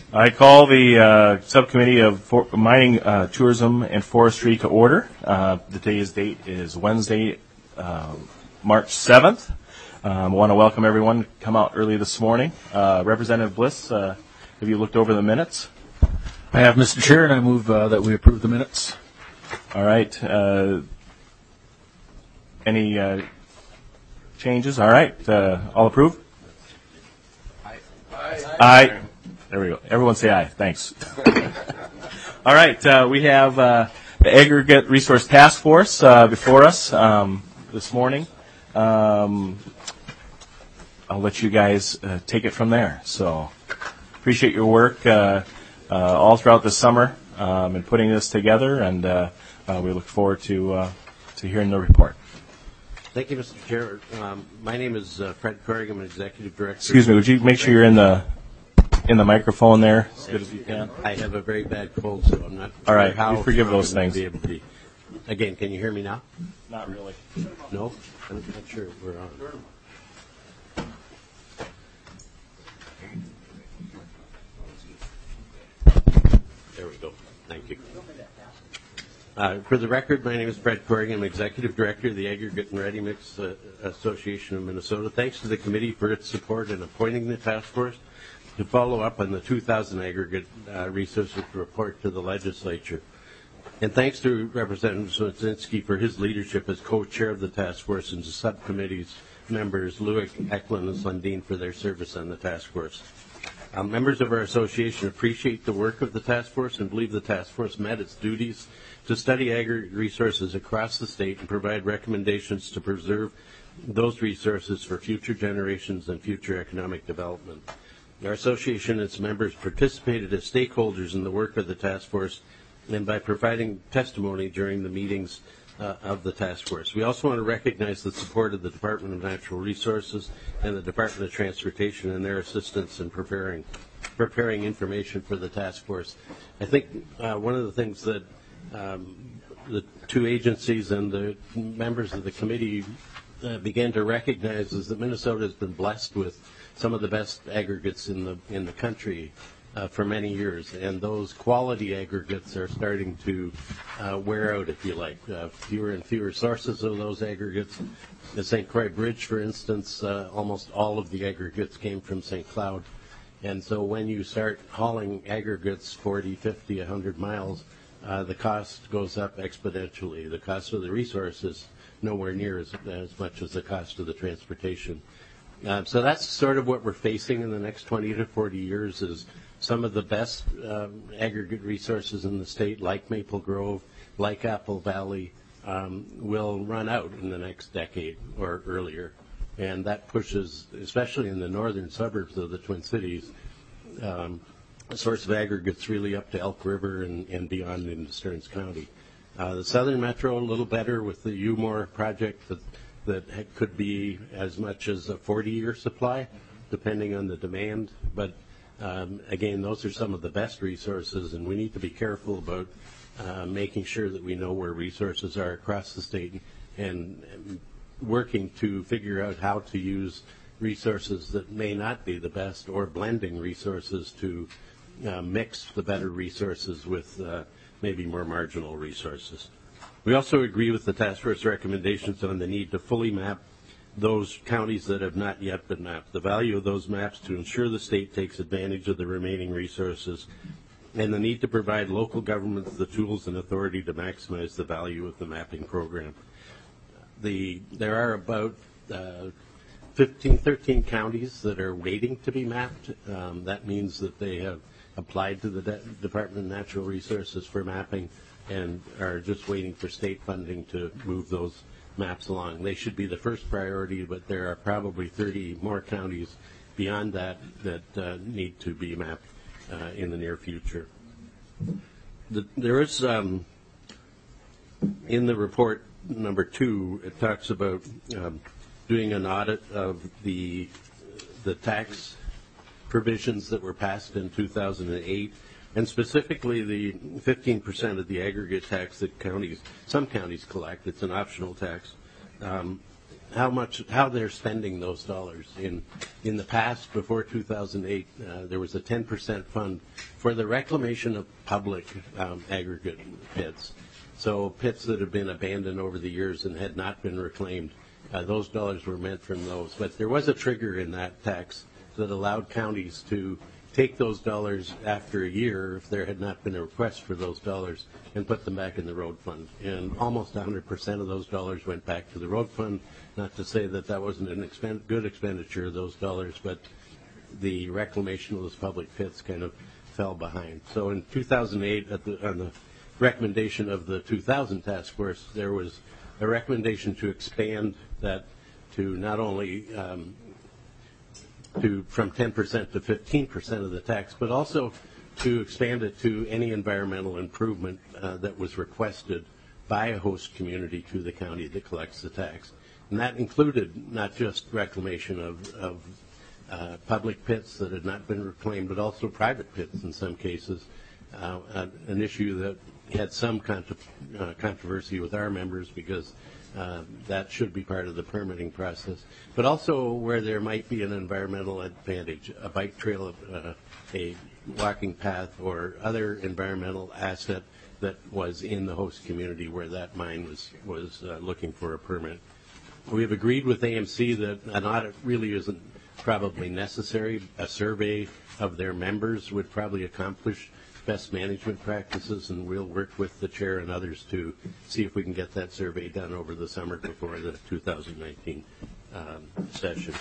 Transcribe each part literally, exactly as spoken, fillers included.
I call the uh, Subcommittee of For- Mining, uh, Tourism, and Forestry to order. Uh, today's date is Wednesday, uh, March seventh. Um, I want to welcome everyone. Come out early this morning. Uh, Representative Bliss, uh, have you looked over the minutes? I have, Mister Chair, and I move uh, that we approve the minutes. All right. Uh, any uh, changes? All right. Uh, all approve? Aye. Aye. Aye. There we go. Everyone say aye. Thanks. All right. Uh, we have uh, the Aggregate Resource Task Force uh, before us um, this morning. Um, I'll let you guys uh, take it from there. So appreciate your work uh, uh, all throughout the summer um, in putting this together, and uh, uh, we look forward to uh, to hearing the report. Thank you, Mister Chair. Um, my name is uh, Fred Corrigan. I'm an Executive Director. Excuse me. Would you make sure you're in the in the microphone there as good as you can? I have a very bad cold, so I'm not All right. sure how We forgive I'm those going things. to be able to be. Again, can you hear me now? Not really. No? I'm not sure if we're on. There we go. Thank you. Uh, for the record, my name is Fred Corrigan. I'm Executive Director of the Aggregate and Ready Mix uh, Association of Minnesota. Thanks to the committee for its support in appointing the task force to follow up on the two thousand aggregate uh, resources report to the legislature. And thanks to Representative Swedzinski for his leadership as co-chair of the task force, and to subcommittee's members Luick, Eklund, and Sundin for their service on the task force. Um, members of our association appreciate the work of the task force and believe the task force met its duties to study aggregate resources across the state and provide recommendations to preserve those resources for future generations and future economic development. Our association and its members participated as stakeholders in the work of the task force and by providing testimony during the meetings uh, of the task force. We also want to recognize the support of the Department of Natural Resources and the Department of Transportation and their assistance in preparing preparing information for the task force. I think uh, one of the things that um, the two agencies and the members of the committee uh, began to recognize is that Minnesota has been blessed with some of the best aggregates in the in the country uh, for many years, and those quality aggregates are starting to uh, wear out, if you like. Uh, fewer and fewer sources of those aggregates. The Saint Croix Bridge, for instance, uh, almost all of the aggregates came from Saint Cloud, and so when you start hauling aggregates forty, fifty, one hundred miles, uh, the cost goes up exponentially. The cost of the resources nowhere near as, as much as the cost of the transportation. Uh, so that's sort of what we're facing in the next twenty to forty years is some of the best um, aggregate resources in the state, like Maple Grove, like Apple Valley, um, will run out in the next decade or earlier. And that pushes, especially in the northern suburbs of the Twin Cities, um, a source of aggregates really up to Elk River and, and beyond into Stearns County. Uh, the Southern Metro, a little better with the U-More project that that could be as much as a forty-year supply, depending on the demand. But um, again, those are some of the best resources, and we need to be careful about uh, making sure that we know where resources are across the state and, and working to figure out how to use resources that may not be the best, or blending resources to uh, mix the better resources with uh, maybe more marginal resources. We also agree with the task force recommendations on the need to fully map those counties that have not yet been mapped, the value of those maps to ensure the state takes advantage of the remaining resources, and the need to provide local governments the tools and authority to maximize the value of the mapping program. The, there are about uh, fifteen, thirteen counties that are waiting to be mapped. Um, that means that they have applied to the De- Department of Natural Resources for mapping and are just waiting for state funding to move those maps along. They should be the first priority, but there are probably thirty more counties beyond that that uh, need to be mapped uh, in the near future. The, there is, um, in the report number two, it talks about um, doing an audit of the the tax provisions that were passed in two thousand eight, and specifically the fifteen percent of the aggregate tax that counties, some counties collect. It's an optional tax. Um, how much how they're spending those dollars. In in the past, before two thousand eight, uh, there was a ten percent fund for the reclamation of public um, aggregate pits. So pits that have been abandoned over the years and had not been reclaimed, uh, those dollars were meant from those. But there was a trigger in that tax that allowed counties to take those dollars after a year, if there had not been a request for those dollars, and put them back in the road fund. And almost one hundred percent of those dollars went back to the road fund. Not to say that that wasn't an expend- good expenditure of those dollars, but the reclamation of those public pits kind of fell behind. So in two thousand eight, at the, on the recommendation of the two thousand task force, there was a recommendation to expand that to not only um, to from ten percent to fifteen percent of the tax, but also to expand it to any environmental improvement uh, that was requested by a host community to the county that collects the tax. And that included not just reclamation of, of uh, public pits that had not been reclaimed, but also private pits in some cases, uh, an issue that had some contro- uh, controversy with our members because Uh, that should be part of the permitting process, but also where there might be an environmental advantage, a bike trail, uh, a walking path, or other environmental asset that was in the host community where that mine was, was uh, looking for a permit. We have agreed with A M C that an audit really isn't probably necessary. A survey of their members would probably accomplish best management practices, and we'll work with the chair and others to see if we can get that survey done over the summer before the two thousand nineteen um, session.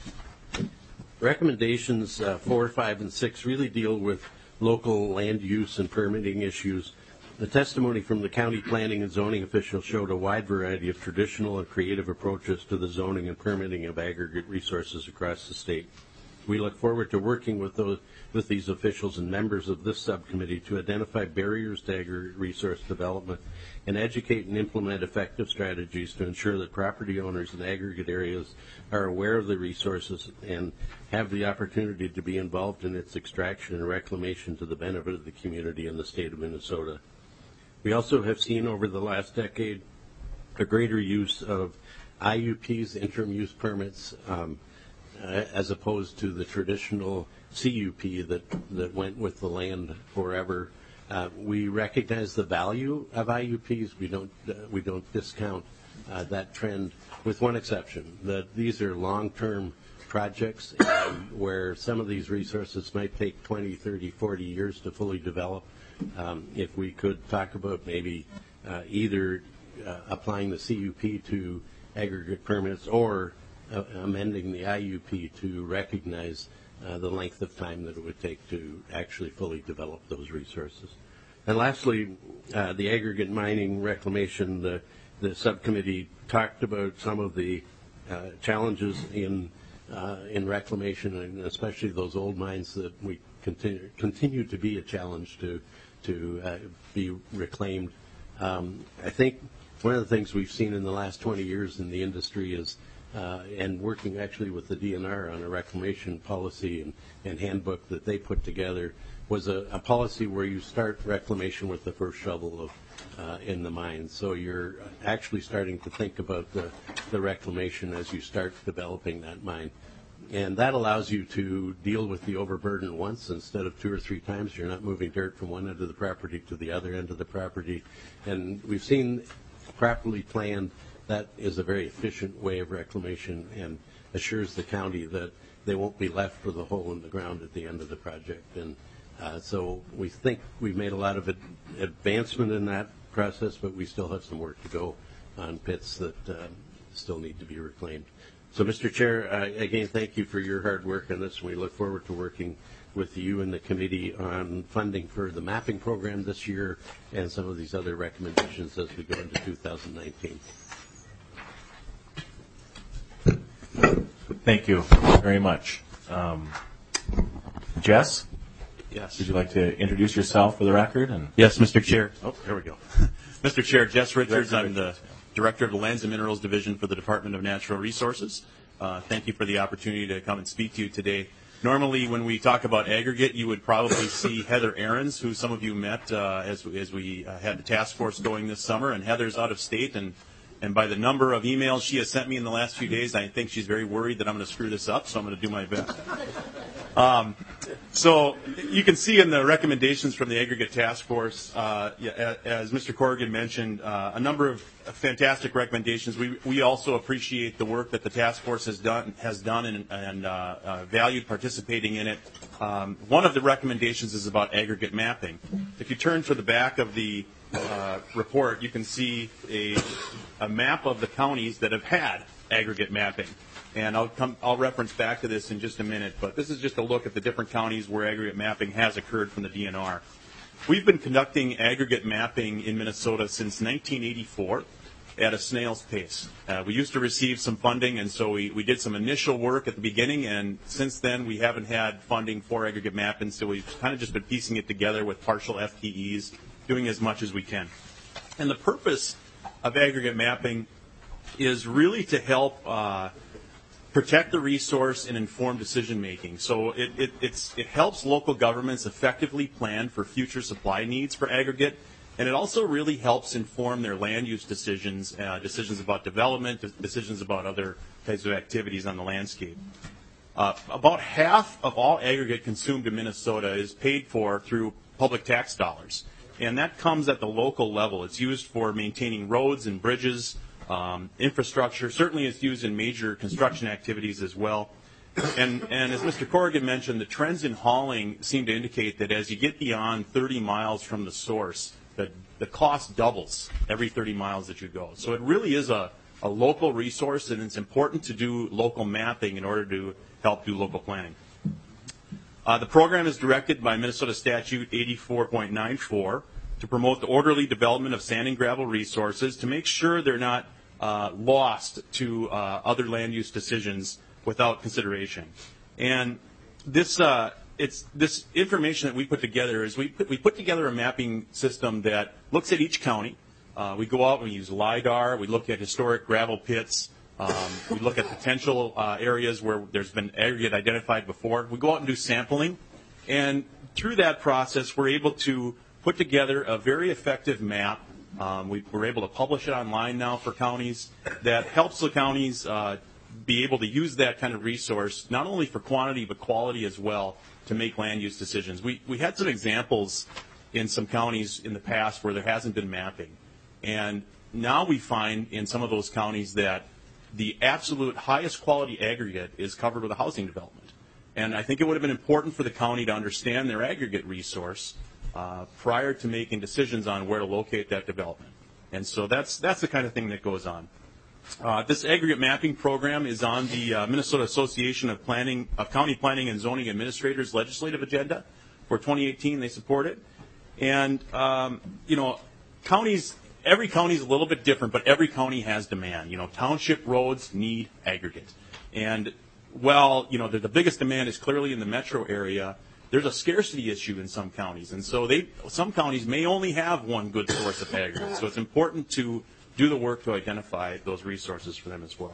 Recommendations uh, four, five, and six really deal with local land use and permitting issues. The testimony from the county planning and zoning officials showed a wide variety of traditional and creative approaches to the zoning and permitting of aggregate resources across the state. We look forward to working with those with these officials and members of this subcommittee to identify barriers to aggregate resource development and educate and implement effective strategies to ensure that property owners in aggregate areas are aware of the resources and have the opportunity to be involved in its extraction and reclamation to the benefit of the community in the state of Minnesota. We also have seen over the last decade a greater use of I U Ps, interim use permits, um, uh, as opposed to the traditional C U P that, that went with the land forever. Uh, we recognize the value of I U Ps. We don't uh, we don't discount uh, that trend, with one exception, that these are long-term projects um, where some of these resources might take twenty, thirty, forty years to fully develop. Um, if we could talk about maybe uh, either uh, applying the C U P to aggregate permits or uh, amending the I U P to recognize Uh, the length of time that it would take to actually fully develop those resources. And lastly, uh, the aggregate mining reclamation, the, the subcommittee talked about some of the uh, challenges in uh, in reclamation, and especially those old mines that we continue, continue to be a challenge to, to uh, be reclaimed. Um, I think one of the things we've seen in the last twenty years in the industry is Uh, and working actually with the D N R on a reclamation policy and, and handbook that they put together was a, a policy where you start reclamation with the first shovel of, uh, in the mine. So you're actually starting to think about the, the reclamation as you start developing that mine. And that allows you to deal with the overburden once instead of two or three times. You're not moving dirt from one end of the property to the other end of the property. And we've seen properly planned, that is a very efficient way of reclamation and assures the county that they won't be left with a hole in the ground at the end of the project. And uh, so we think we've made a lot of ad- advancement in that process, but we still have some work to go on pits that uh, still need to be reclaimed. So, Mister Chair, uh, again, thank you for your hard work on this. We look forward to working with you and the committee on funding for the mapping program this year and some of these other recommendations as we go into two thousand nineteen. Thank you very much. Um, Jess? Yes. Would you like to introduce yourself for the record? And Yes, Mister Chair. Oh, there we go. Mister Chair, Jess Richards. I'm the Director of the Lands and Minerals Division for the Department of Natural Resources. Uh, thank you for the opportunity to come and speak to you today. Normally, when we talk about aggregate, you would probably see Heather Ahrens, who some of you met uh, as, as we uh, had the task force going this summer. And Heather's out of state and And by the number of emails she has sent me in the last few days, I think she's very worried that I'm going to screw this up, so I'm going to do my best. Um, so you can see in the recommendations from the Aggregate Task Force, uh, yeah, as Mister Corrigan mentioned, uh, a number of fantastic recommendations. We, we also appreciate the work that the task force has done has done and, and uh, uh, valued participating in it. Um, one of the recommendations is about aggregate mapping. If you turn to the back of the uh, report, you can see a, a map of the counties that have had aggregate mapping. And I'll, come, I'll reference back to this in just a minute, but this is just a look at the different counties where aggregate mapping has occurred from the D N R. We've been conducting aggregate mapping in Minnesota since nineteen eighty-four at a snail's pace. Uh, we used to receive some funding, and so we, we did some initial work at the beginning, and since then we haven't had funding for aggregate mapping, so we've kind of just been piecing it together with partial F T Es, doing as much as we can. And the purpose of aggregate mapping is really to help uh, protect the resource and inform decision making. So it, it, it's, it helps local governments effectively plan for future supply needs for aggregate, and it also really helps inform their land use decisions, uh, decisions about development, decisions about other types of activities on the landscape. Uh, about half of all aggregate consumed in Minnesota is paid for through public tax dollars, and that comes at the local level. It's used for maintaining roads and bridges, Um, infrastructure. Certainly it's used in major construction activities as well. And, and as Mister Corrigan mentioned, the trends in hauling seem to indicate that as you get beyond thirty miles from the source, the, the cost doubles every thirty miles that you go. So it really is a, a local resource, and it's important to do local mapping in order to help do local planning. Uh, the program is directed by Minnesota Statute eighty-four point nine four to promote the orderly development of sand and gravel resources to make sure they're not Uh, lost to uh, other land use decisions without consideration. And this uh, it's this information that we put together is we put, we put together a mapping system that looks at each county. Uh, we go out and we use LIDAR. We look at historic gravel pits. Um, we look at potential uh, areas where there's been aggregate identified before. We go out and do sampling. And through that process, we're able to put together a very effective map. Um, we, we're able to publish it online now for counties that helps the counties uh, be able to use that kind of resource, not only for quantity but quality as well, to make land use decisions. We, we had some examples in some counties in the past where there hasn't been mapping. And now we find in some of those counties that the absolute highest quality aggregate is covered with a housing development. And I think it would have been important for the county to understand their aggregate resource Uh, prior to making decisions on where to locate that development. And so that's that's the kind of thing that goes on. Uh, this aggregate mapping program is on the uh, Minnesota Association of Planning of County Planning and Zoning Administrators legislative agenda for twenty eighteen. They support it. And, um, you know, counties, every county is a little bit different, but every county has demand. You know, township roads need aggregate. And, well, you know, the, the biggest demand is clearly in the metro area. There's a scarcity issue in some counties, and so they some counties may only have one good source of aggregate. So it's important to do the work to identify those resources for them as well.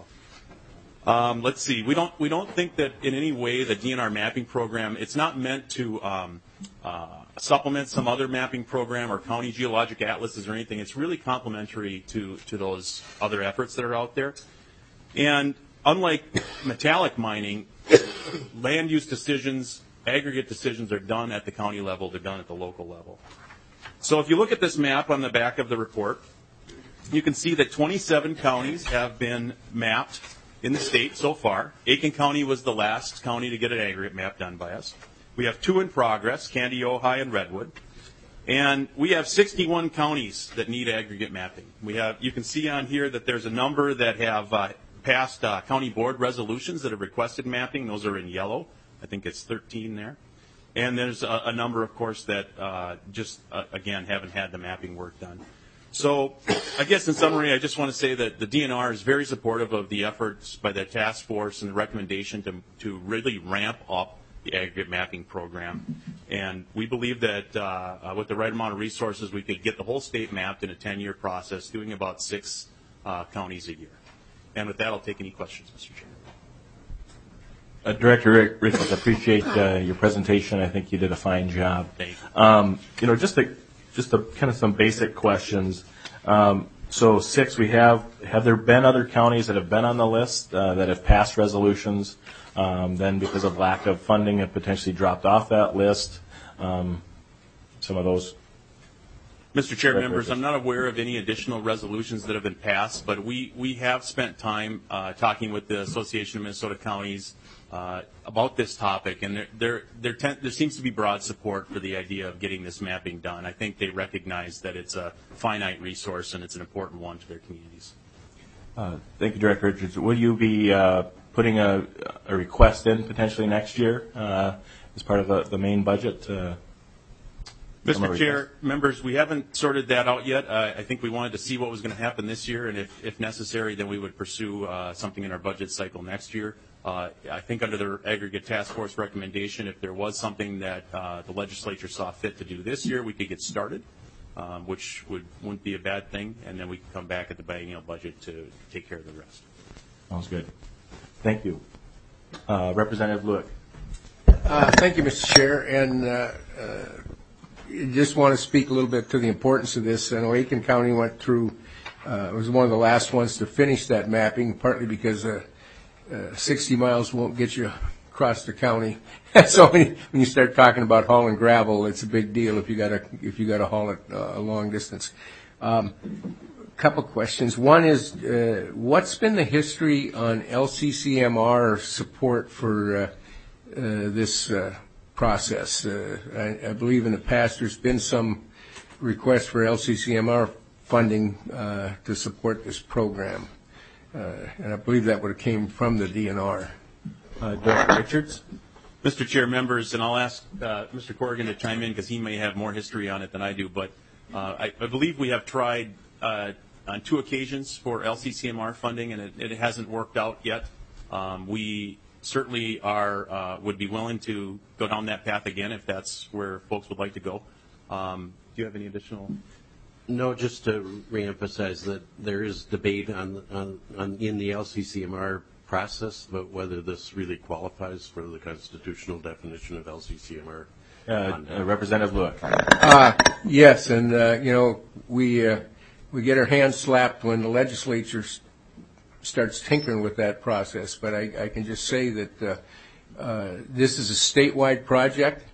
Um, let's see. We don't we don't think that in any way the D N R mapping program, it's not meant to um, uh, supplement some other mapping program or county geologic atlases or anything. It's really complementary to to those other efforts that are out there. And unlike metallic mining, land use decisions, aggregate decisions are done at the county level. They're done at the local level. So if you look at this map on the back of the report, you can see that twenty-seven counties have been mapped in the state so far. Aiken County was the last county to get an aggregate map done by us. We have two in progress, Candy, Ojai, and Redwood. And we have sixty-one counties that need aggregate mapping. We have, you can see on here that there's a number that have uh, passed uh, county board resolutions that have requested mapping. Those are in yellow. I think it's thirteen there. And there's a, a number, of course, that uh, just, uh, again, haven't had the mapping work done. So I guess in summary, I just want to say that the D N R is very supportive of the efforts by the task force and the recommendation to, to really ramp up the aggregate mapping program. And we believe that uh, uh, with the right amount of resources, we could get the whole state mapped in a ten-year process, doing about six uh, counties a year. And with that, I'll take any questions, Mister Chairman. Uh, Director Richards, I appreciate uh, your presentation. I think you did a fine job. Thank you. Um, you know, just to, just to kind of some basic questions. Um, so six, we have, have there been other counties that have been on the list uh, that have passed resolutions, um, then because of lack of funding have potentially dropped off that list? Um, some of those. Mister Chair, members, I'm not aware of any additional resolutions that have been passed, but we, we have spent time uh, talking with the Association of Minnesota Counties uh, about this topic, and there there there, ten, there seems to be broad support for the idea of getting this mapping done. I think they recognize that it's a finite resource and it's an important one to their communities. Uh, thank you, Director Richards. Will you be uh, putting a, a request in potentially next year uh, as part of the, the main budget? Uh, Mister Chair, members, we haven't sorted that out yet. Uh, I think we wanted to see what was going to happen this year, and if, if necessary, then we would pursue uh, something in our budget cycle next year. Uh, I think under the aggregate task force recommendation, if there was something that uh, the legislature saw fit to do this year, we could get started, um, which would, wouldn't be a bad thing, and then we could come back at the biennial budget to take care of the rest. Sounds good. Thank you. Uh, Representative Lueck. Uh, thank you, Mister Chair, and uh, uh, just want to speak a little bit to the importance of this. I know Aiken County went through, uh, was one of the last ones to finish that mapping, partly because uh, uh, sixty miles won't get you across the county. So when you start talking about hauling gravel, it's a big deal if you got to if you got to haul it uh, a long distance. Um, couple questions. One is, uh, what's been the history on L C C M R support for uh, uh, this uh, process? Uh, I, I believe in the past there's been some request for L C C M R funding uh, to support this program, uh, and I believe that would have came from the D N R. Uh, Director Richards. Mister Chair, members, and I'll ask uh, Mister Corrigan to chime in because he may have more history on it than I do, but uh, I, I believe we have tried uh, on two occasions for L C C M R funding, and it, it hasn't worked out yet. Um, we certainly are uh, would be willing to go down that path again if that's where folks would like to go. Um, do you have any additional? No, just to reemphasize that there is debate on, on, on in the L C C M R process about whether this really qualifies for the constitutional definition of L C C M R. Uh, uh, Representative Lueck. Uh, yes, and uh, you know we uh, we get our hands slapped when the legislature s- starts tinkering with that process. But I, I can just say that uh, uh, this is a statewide project.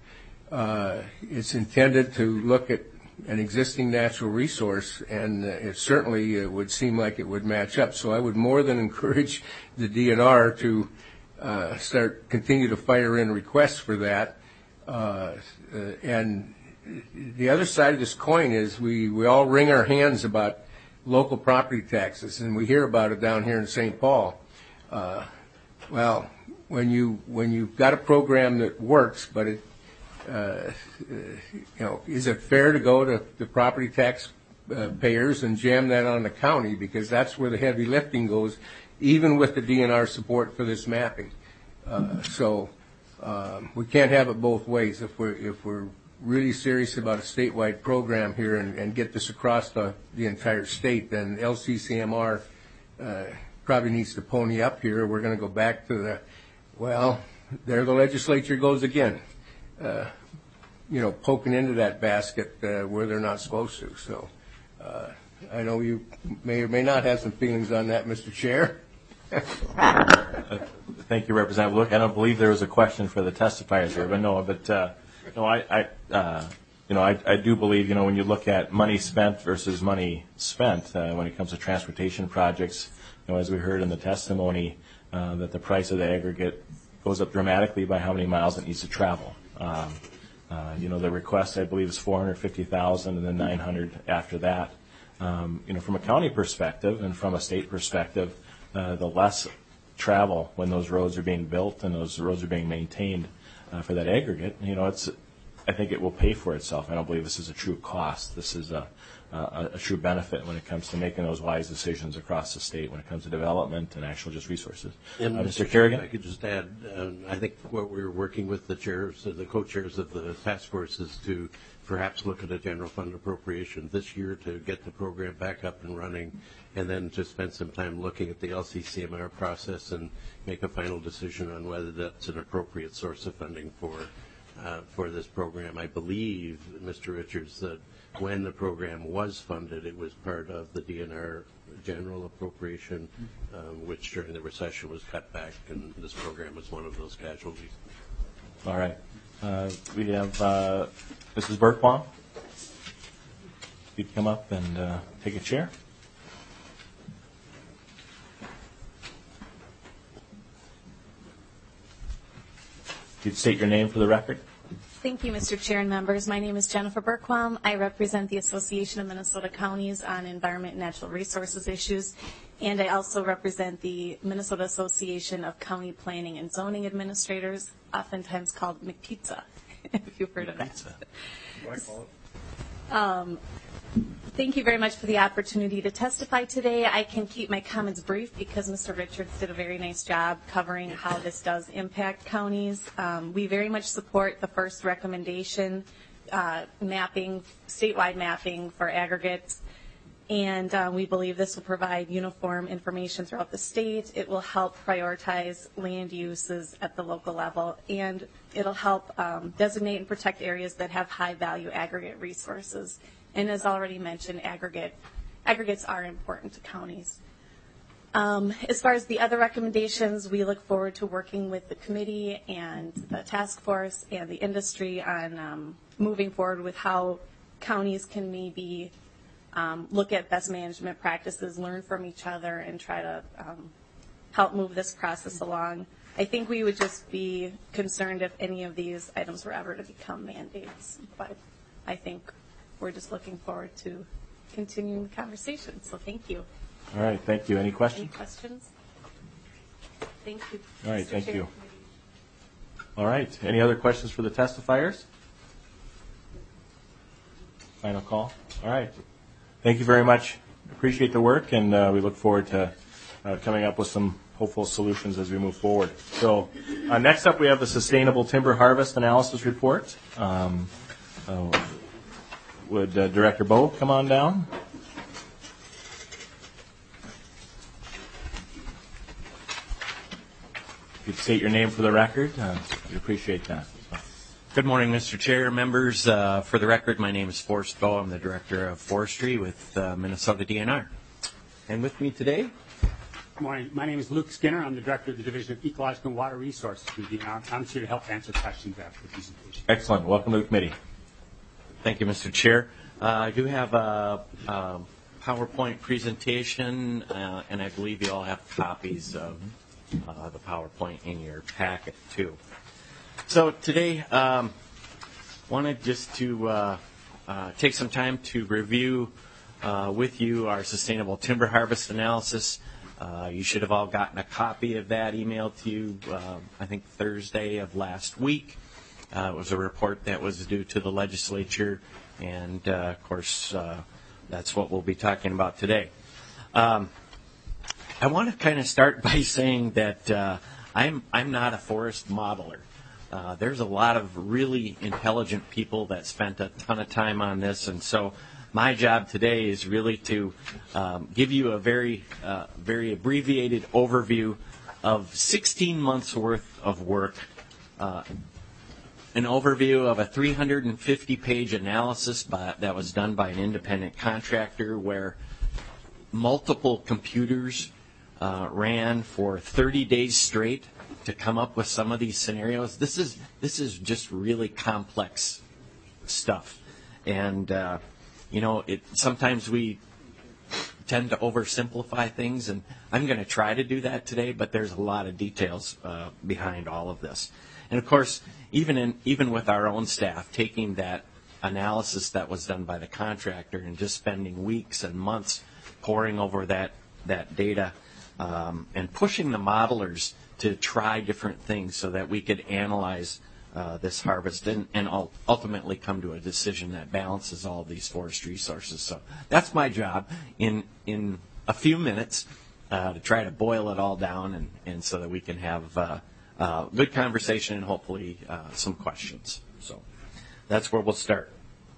Uh, it's intended to look at an existing natural resource, and uh, it certainly uh, would seem like it would match up. So I would more than encourage the D N R to uh, start continue to fire in requests for that. Uh, uh, and the other side of this coin is we, we all wring our hands about local property taxes, and we hear about it down here in Saint Paul. Uh, well, when you when you've got a program that works, but it uh, you know, is it fair to go to the property tax uh, payers and jam that on the county, because that's where the heavy lifting goes, even with the D N R support for this mapping. Uh, so. Um, we can't have it both ways. If we're if we're really serious about a statewide program here and, and get this across the, the entire state, then L C C M R uh, probably needs to pony up here. We're going to go back to the, well, there the legislature goes again, uh, you know, poking into that basket uh, where they're not supposed to. So uh, I know you may or may not have some feelings on that, Mister Chair. Uh, thank you, Representative Lueck. I don't believe there was a question for the testifiers here, but no, but uh, no, I, I uh, you know, I, I do believe, you know, when you look at money spent versus money spent uh, when it comes to transportation projects, you know, as we heard in the testimony, uh, that the price of the aggregate goes up dramatically by how many miles it needs to travel. Um, uh, you know, the request I believe is four hundred fifty thousand, and then nine hundred after that. Um, you know, from a county perspective and from a state perspective. Uh, the less travel when those roads are being built and those roads are being maintained uh, for that aggregate, you know, it's. I think it will pay for itself. I don't believe this is a true cost. This is a, a, a true benefit when it comes to making those wise decisions across the state when it comes to development and actual just resources. And uh, Mister Kerrigan? If I could just add, um, I think what we're working with the chairs, uh, the co-chairs of the task force is to perhaps look at a general fund appropriation this year to get the program back up and running, and then to spend some time looking at the L C C M R process and make a final decision on whether that's an appropriate source of funding for uh, for this program. I believe, Mister Richards, that when the program was funded, it was part of the D N R general appropriation, um, which during the recession was cut back, and this program was one of those casualties. All right. Uh, we have uh, Missus Bergbaum. If you'd come up and uh, take a chair. If you'd state your name for the record. Thank you, Mister Chair and members. My name is Jennifer Bergquam. I represent the Association of Minnesota Counties on Environment and Natural Resources Issues, and I also represent the Minnesota Association of County Planning and Zoning Administrators, oftentimes called McPizza, if you've heard of that. Um, thank you very much for the opportunity to testify today. I can keep my comments brief because Mister Richards did a very nice job covering how this does impact counties. Um, we very much support the first recommendation, uh, mapping, statewide mapping for aggregates, and uh, we believe this will provide uniform information throughout the state. It will help prioritize land uses at the local level, and it'll help um, designate and protect areas that have high value aggregate resources. And as already mentioned, aggregate aggregates are important to counties. Um, as far as the other recommendations, we look forward to working with the committee and the task force and the industry on um, moving forward with how counties can maybe um, look at best management practices, learn from each other, and try to um, help move this process along. I think we would just be concerned if any of these items were ever to become mandates, but I think we're just looking forward to continuing the conversation. So thank you. All right, thank you. Any Any questions? questions? Thank you. All right, Mister thank Chair. you. All right, any other questions for the testifiers? Final call. All right. Thank you very much. Appreciate the work, and uh, we look forward to uh, coming up with some hopeful solutions as we move forward. So uh, next up, we have the Sustainable Timber Harvest Analysis Report. Um, uh, would uh, Director Bowe come on down? If you'd state your name for the record, uh, we'd appreciate that. Good morning, Mister Chair, members. Uh, for the record, my name is Forrest Bowe. I'm the Director of Forestry with uh, Minnesota D N R. And with me today, Good morning. My name is Luke Skinner. I'm the Director of the Division of Ecological and Water Resources for D N R. I'm here to help answer questions after the presentation. Excellent. Welcome to the committee. thank you, Mister Chair. Uh, I do have a, a PowerPoint presentation, uh, and I believe you all have copies of uh, the PowerPoint in your packet, too. So today, um, wanted just to uh, uh, take some time to review uh, with you our sustainable timber harvest analysis. Uh, you should have all gotten a copy of that emailed to you, uh, I think, Thursday of last week. Uh, it was a report that was due to the legislature, and, uh, of course, uh, that's what we'll be talking about today. Um, I want to kind of start by saying that uh, I'm, I'm not a forest modeler. Uh, there's a lot of really intelligent people that spent a ton of time on this, and so my job today is really to um, give you a very, uh, very abbreviated overview of sixteen months worth of work, uh, an overview of a three hundred fifty page analysis by, that was done by an independent contractor where multiple computers uh, ran for thirty days straight to come up with some of these scenarios. This is this is just really complex stuff, and uh, you know, it sometimes we tend to oversimplify things, and I'm going to try to do that today. But there's a lot of details uh, behind all of this, and of course, even in even with our own staff, taking that analysis that was done by the contractor and just spending weeks and months poring over that that data um, and pushing the modelers to try different things so that we could analyze uh, this harvest and, and ultimately come to a decision that balances all of these forest resources. So that's my job in in a few minutes uh, to try to boil it all down and, and so that we can have uh, uh, good conversation and hopefully uh, some questions. So that's where we'll start.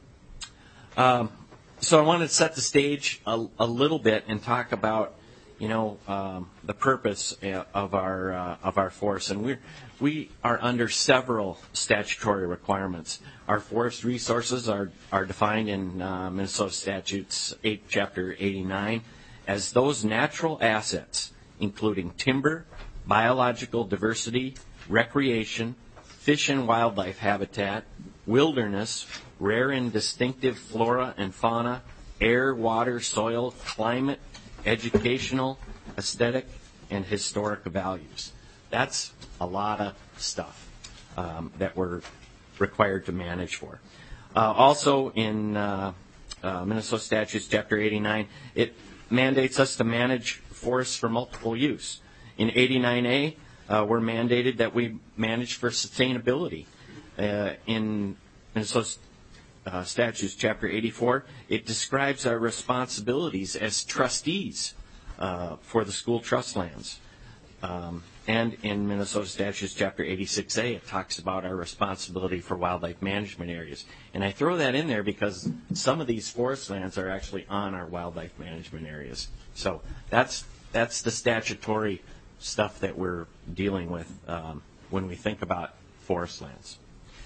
Um, so I wanted to set the stage a, a little bit and talk about you know, um, the purpose of our uh, of our force, and we we are under several statutory requirements. Our forest resources are, are defined in uh, Minnesota Statutes eight, Chapter eighty-nine as those natural assets, including timber, biological diversity, recreation, fish and wildlife habitat, wilderness, rare and distinctive flora and fauna, air, water, soil, climate, educational, aesthetic, and historic values. That's a lot of stuff um, that we're required to manage for. Uh, also in uh, uh, Minnesota Statutes Chapter eighty-nine, it mandates us to manage forests for multiple use. In eighty-nine A, uh, we're mandated that we manage for sustainability. Uh, in Minnesota uh, Statutes Chapter eighty-four, it describes our responsibilities as trustees uh, for the school trust lands. Um, and in Minnesota Statutes Chapter eighty-six A, it talks about our responsibility for wildlife management areas. And I throw that in there because some of these forest lands are actually on our wildlife management areas. So that's that's the statutory stuff that we're dealing with um, when we think about forest lands.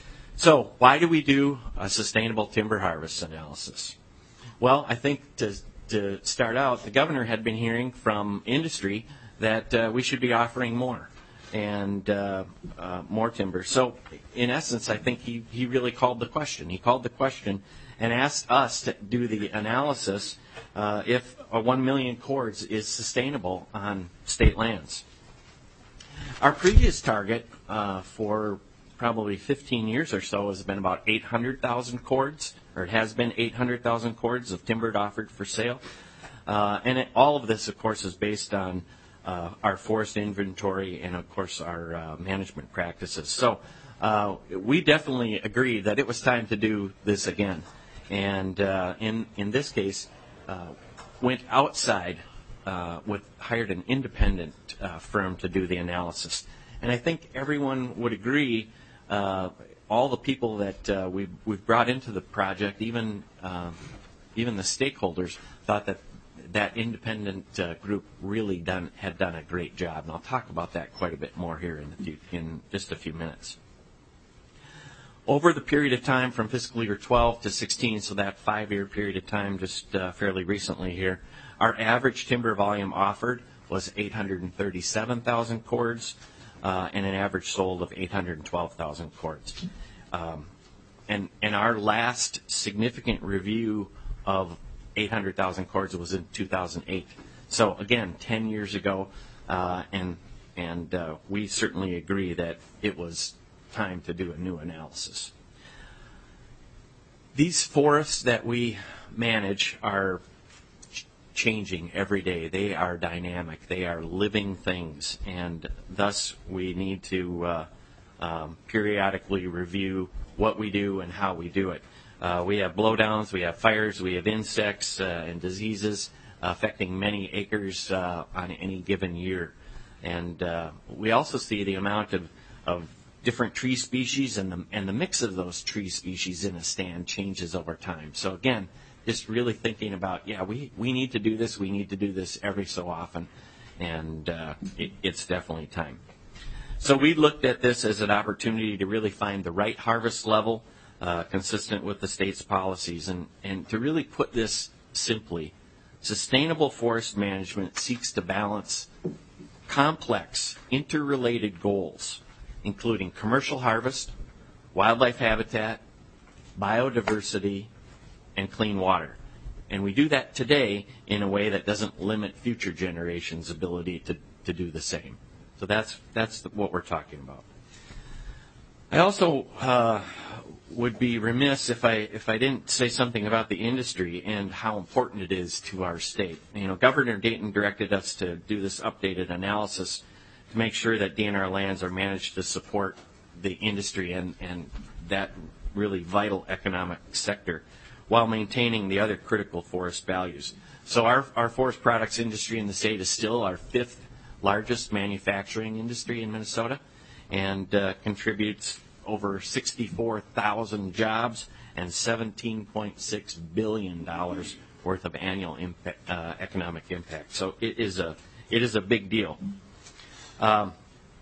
So why do we do a sustainable timber harvest analysis? Well, I think to, to start out, the governor had been hearing from industry that uh, we should be offering more and uh, uh, more timber. So in essence, I think he, he really called the question. He called the question and asked us to do the analysis uh, if a one million cords is sustainable on state lands. Our previous target uh, for probably fifteen years or so has been about eight hundred thousand cords, or it has been eight hundred thousand cords of timber offered for sale. Uh, and it, all of this, of course, is based on uh, our forest inventory and, of course, our uh, management practices. So uh, we definitely agreed that it was time to do this again. And uh, in, in this case, uh, went outside uh, with hired an independent uh, firm to do the analysis. And I think everyone would agree, uh, all the people that uh, we've, we've brought into the project, even uh, even the stakeholders, thought that that independent uh, group really done had done a great job. And I'll talk about that quite a bit more here in, a few, in just a few minutes. Over the period of time from fiscal year twelve to sixteen, so that five-year period of time just uh, fairly recently here, our average timber volume offered was eight hundred thirty-seven thousand cords uh, and an average sold of eight hundred twelve thousand cords. Um, and, and our last significant review of eight hundred thousand cords was in two thousand eight. So again, ten years ago, uh, and, and uh, we certainly agree that it was time to do a new analysis. These forests that we manage are ch- changing every day. They are dynamic. They are living things, and thus we need to uh, um, periodically review what we do and how we do it. Uh, we have blowdowns, we have fires, we have insects uh, and diseases affecting many acres uh, on any given year. And uh, we also see the amount of, of different tree species and the, and the mix of those tree species in a stand changes over time. So again, just really thinking about, yeah, we, we need to do this, we need to do this every so often, and uh, it, it's definitely time. So we looked at this as an opportunity to really find the right harvest level uh, consistent with the state's policies. And, and to really put this simply, sustainable forest management seeks to balance complex, interrelated goals, including commercial harvest, wildlife habitat, biodiversity, and clean water. And we do that today in a way that doesn't limit future generations' ability to, to do the same. So that's that's what we're talking about. I also uh, would be remiss if I if I didn't say something about the industry and how important it is to our state. You know, Governor Dayton directed us to do this updated analysis to make sure that D N R lands are managed to support the industry and, and that really vital economic sector while maintaining the other critical forest values. So our, our forest products industry in the state is still our fifth largest manufacturing industry in Minnesota and uh, contributes over sixty-four thousand jobs and seventeen point six billion dollars worth of annual impact, uh, economic impact. So it is a, it is a big deal. Um,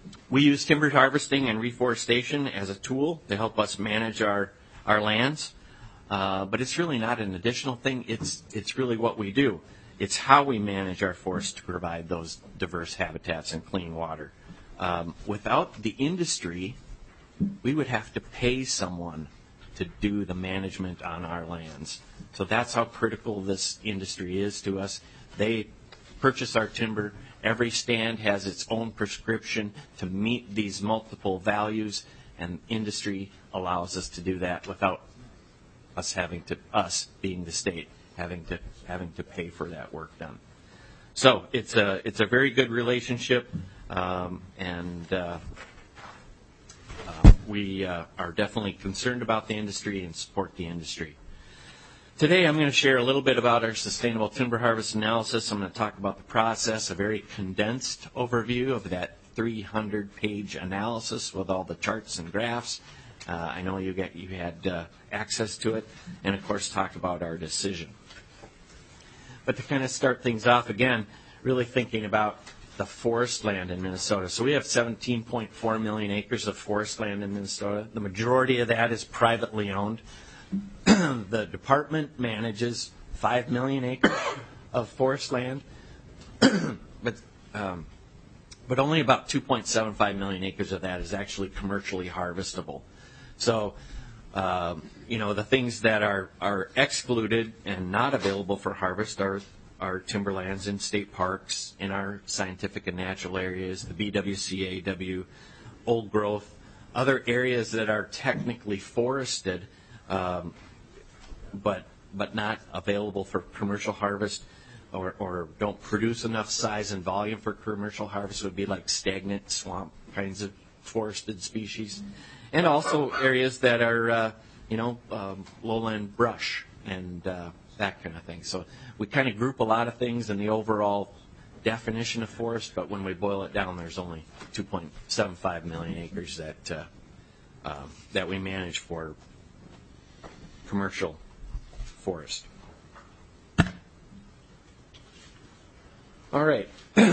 we use timber harvesting and reforestation as a tool to help us manage our, our lands. Uh, but it's really not an additional thing. It's, it's really what we do. It's how we manage our forests to provide those diverse habitats and clean water. Um, without the industry, we would have to pay someone to do the management on our lands. So that's how critical this industry is to us. They purchase our timber. Every stand has its own prescription to meet these multiple values, and industry allows us to do that without us having to, us being the state, having to having to pay for that work done. So it's a it's a very good relationship, um, and uh, uh, we uh, are definitely concerned about the industry and support the industry. Today I'm going to share a little bit about our sustainable timber harvest analysis. I'm going to talk about the process, a very condensed overview of that three hundred page analysis with all the charts and graphs. Uh, I know you get you had uh, access to it, and of course talk about our decision. But to kind of start things off again, really thinking about the forest land in Minnesota. So we have seventeen point four million acres of forest land in Minnesota. The majority of that is privately owned. The department manages five million acres of forest land, but um, but only about two point seven five million acres of that is actually commercially harvestable. So, um, you know, the things that are, are excluded and not available for harvest are, are timberlands in state parks, in our scientific and natural areas, the B W C A W, old growth, other areas that are technically forested, um, but but not available for commercial harvest, or, or don't produce enough size and volume for commercial harvest would be like stagnant swamp kinds of forested species. And also areas that are, uh, you know, um, lowland brush and uh, that kind of thing. So we kind of group a lot of things in the overall definition of forest, but when we boil it down, there's only two point seven five million acres that uh, uh, that we manage for commercial forest. All right.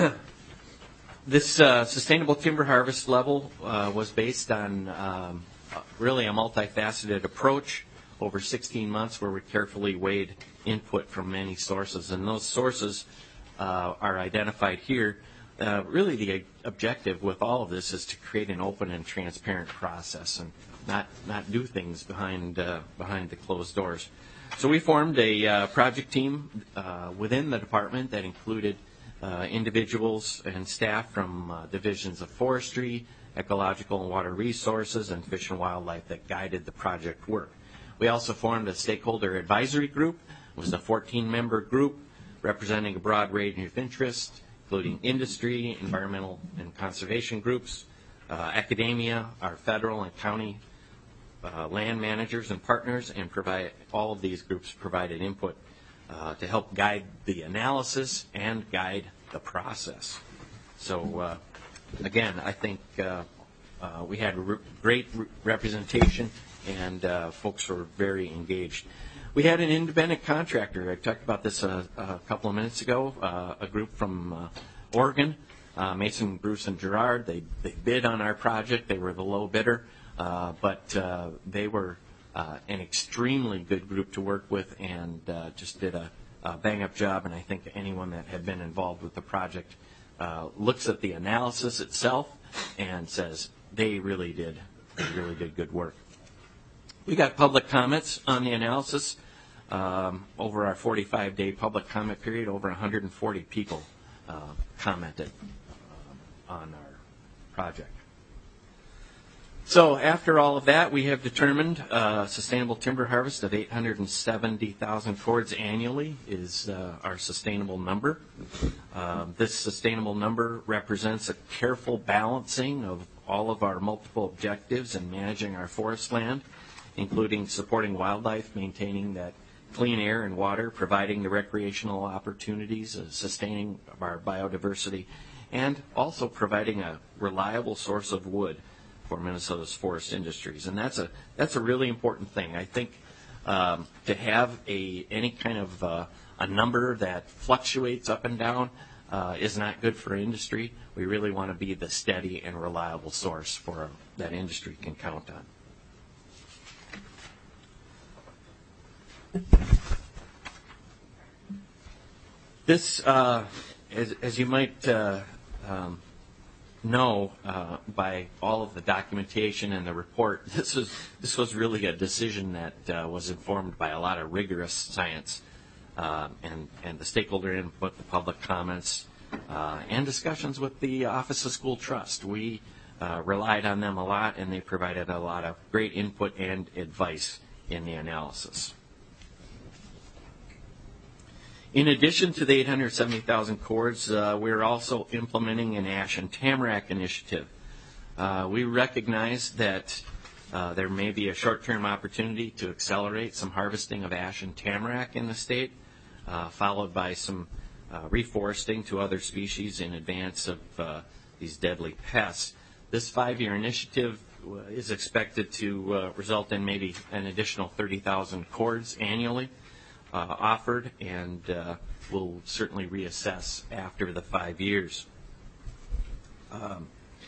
This uh, sustainable timber harvest level uh, was based on um, really a multifaceted approach over sixteen months, where we carefully weighed input from many sources. And those sources uh, are identified here. Uh, really the objective with all of this is to create an open and transparent process and not, not do things behind, uh, behind the closed doors. So we formed a uh, project team uh, within the department that included Uh, individuals and staff from uh, divisions of forestry, ecological and water resources, and fish and wildlife that guided the project work. We also formed a stakeholder advisory group. It was a fourteen member group representing a broad range of interests, including industry, environmental and conservation groups, uh, academia, our federal and county uh, land managers and partners, and provide all of these groups provided input Uh, to help guide the analysis and guide the process. So, uh, again, I think uh, uh, we had re- great re- representation, and uh, folks were very engaged. We had an independent contractor. I talked about this a, a couple of minutes ago, uh, a group from uh, Oregon, uh, Mason, Bruce, and Gerard. They, they bid on our project. They were the low bidder, uh, but uh, they were Uh, an extremely good group to work with, and uh, just did a, a bang-up job. And I think anyone that had been involved with the project uh, looks at the analysis itself and says they really did, they really did good work. We got public comments on the analysis. Um, over our forty-five day public comment period, over one hundred forty people uh, commented uh, on our project. So after all of that, we have determined uh, sustainable timber harvest of eight hundred seventy thousand cords annually is uh, our sustainable number. Uh, this sustainable number represents a careful balancing of all of our multiple objectives in managing our forest land, including supporting wildlife, maintaining that clean air and water, providing the recreational opportunities, uh, sustaining our biodiversity, and also providing a reliable source of wood for Minnesota's forest industries. And that's a that's a really important thing. I think um, to have a any kind of uh, a number that fluctuates up and down uh, is not good for industry. We really want to be the steady and reliable source for that industry can count on. This, uh, as, as you might uh, um, know uh, by all of the documentation and the report, this was this was really a decision that uh, was informed by a lot of rigorous science uh, and and the stakeholder input, the public comments, uh, and discussions with the Office of School Trust. We uh, relied on them a lot, and they provided a lot of great input and advice in the analysis. In addition to the eight hundred seventy thousand cords, uh, we're also implementing an ash and tamarack initiative. Uh, we recognize that uh, there may be a short-term opportunity to accelerate some harvesting of ash and tamarack in the state, uh, followed by some uh, reforesting to other species in advance of uh, these deadly pests. This five-year initiative is expected to uh, result in maybe an additional thirty thousand cords annually. Uh, offered, and uh, we'll certainly reassess after the five years. Um,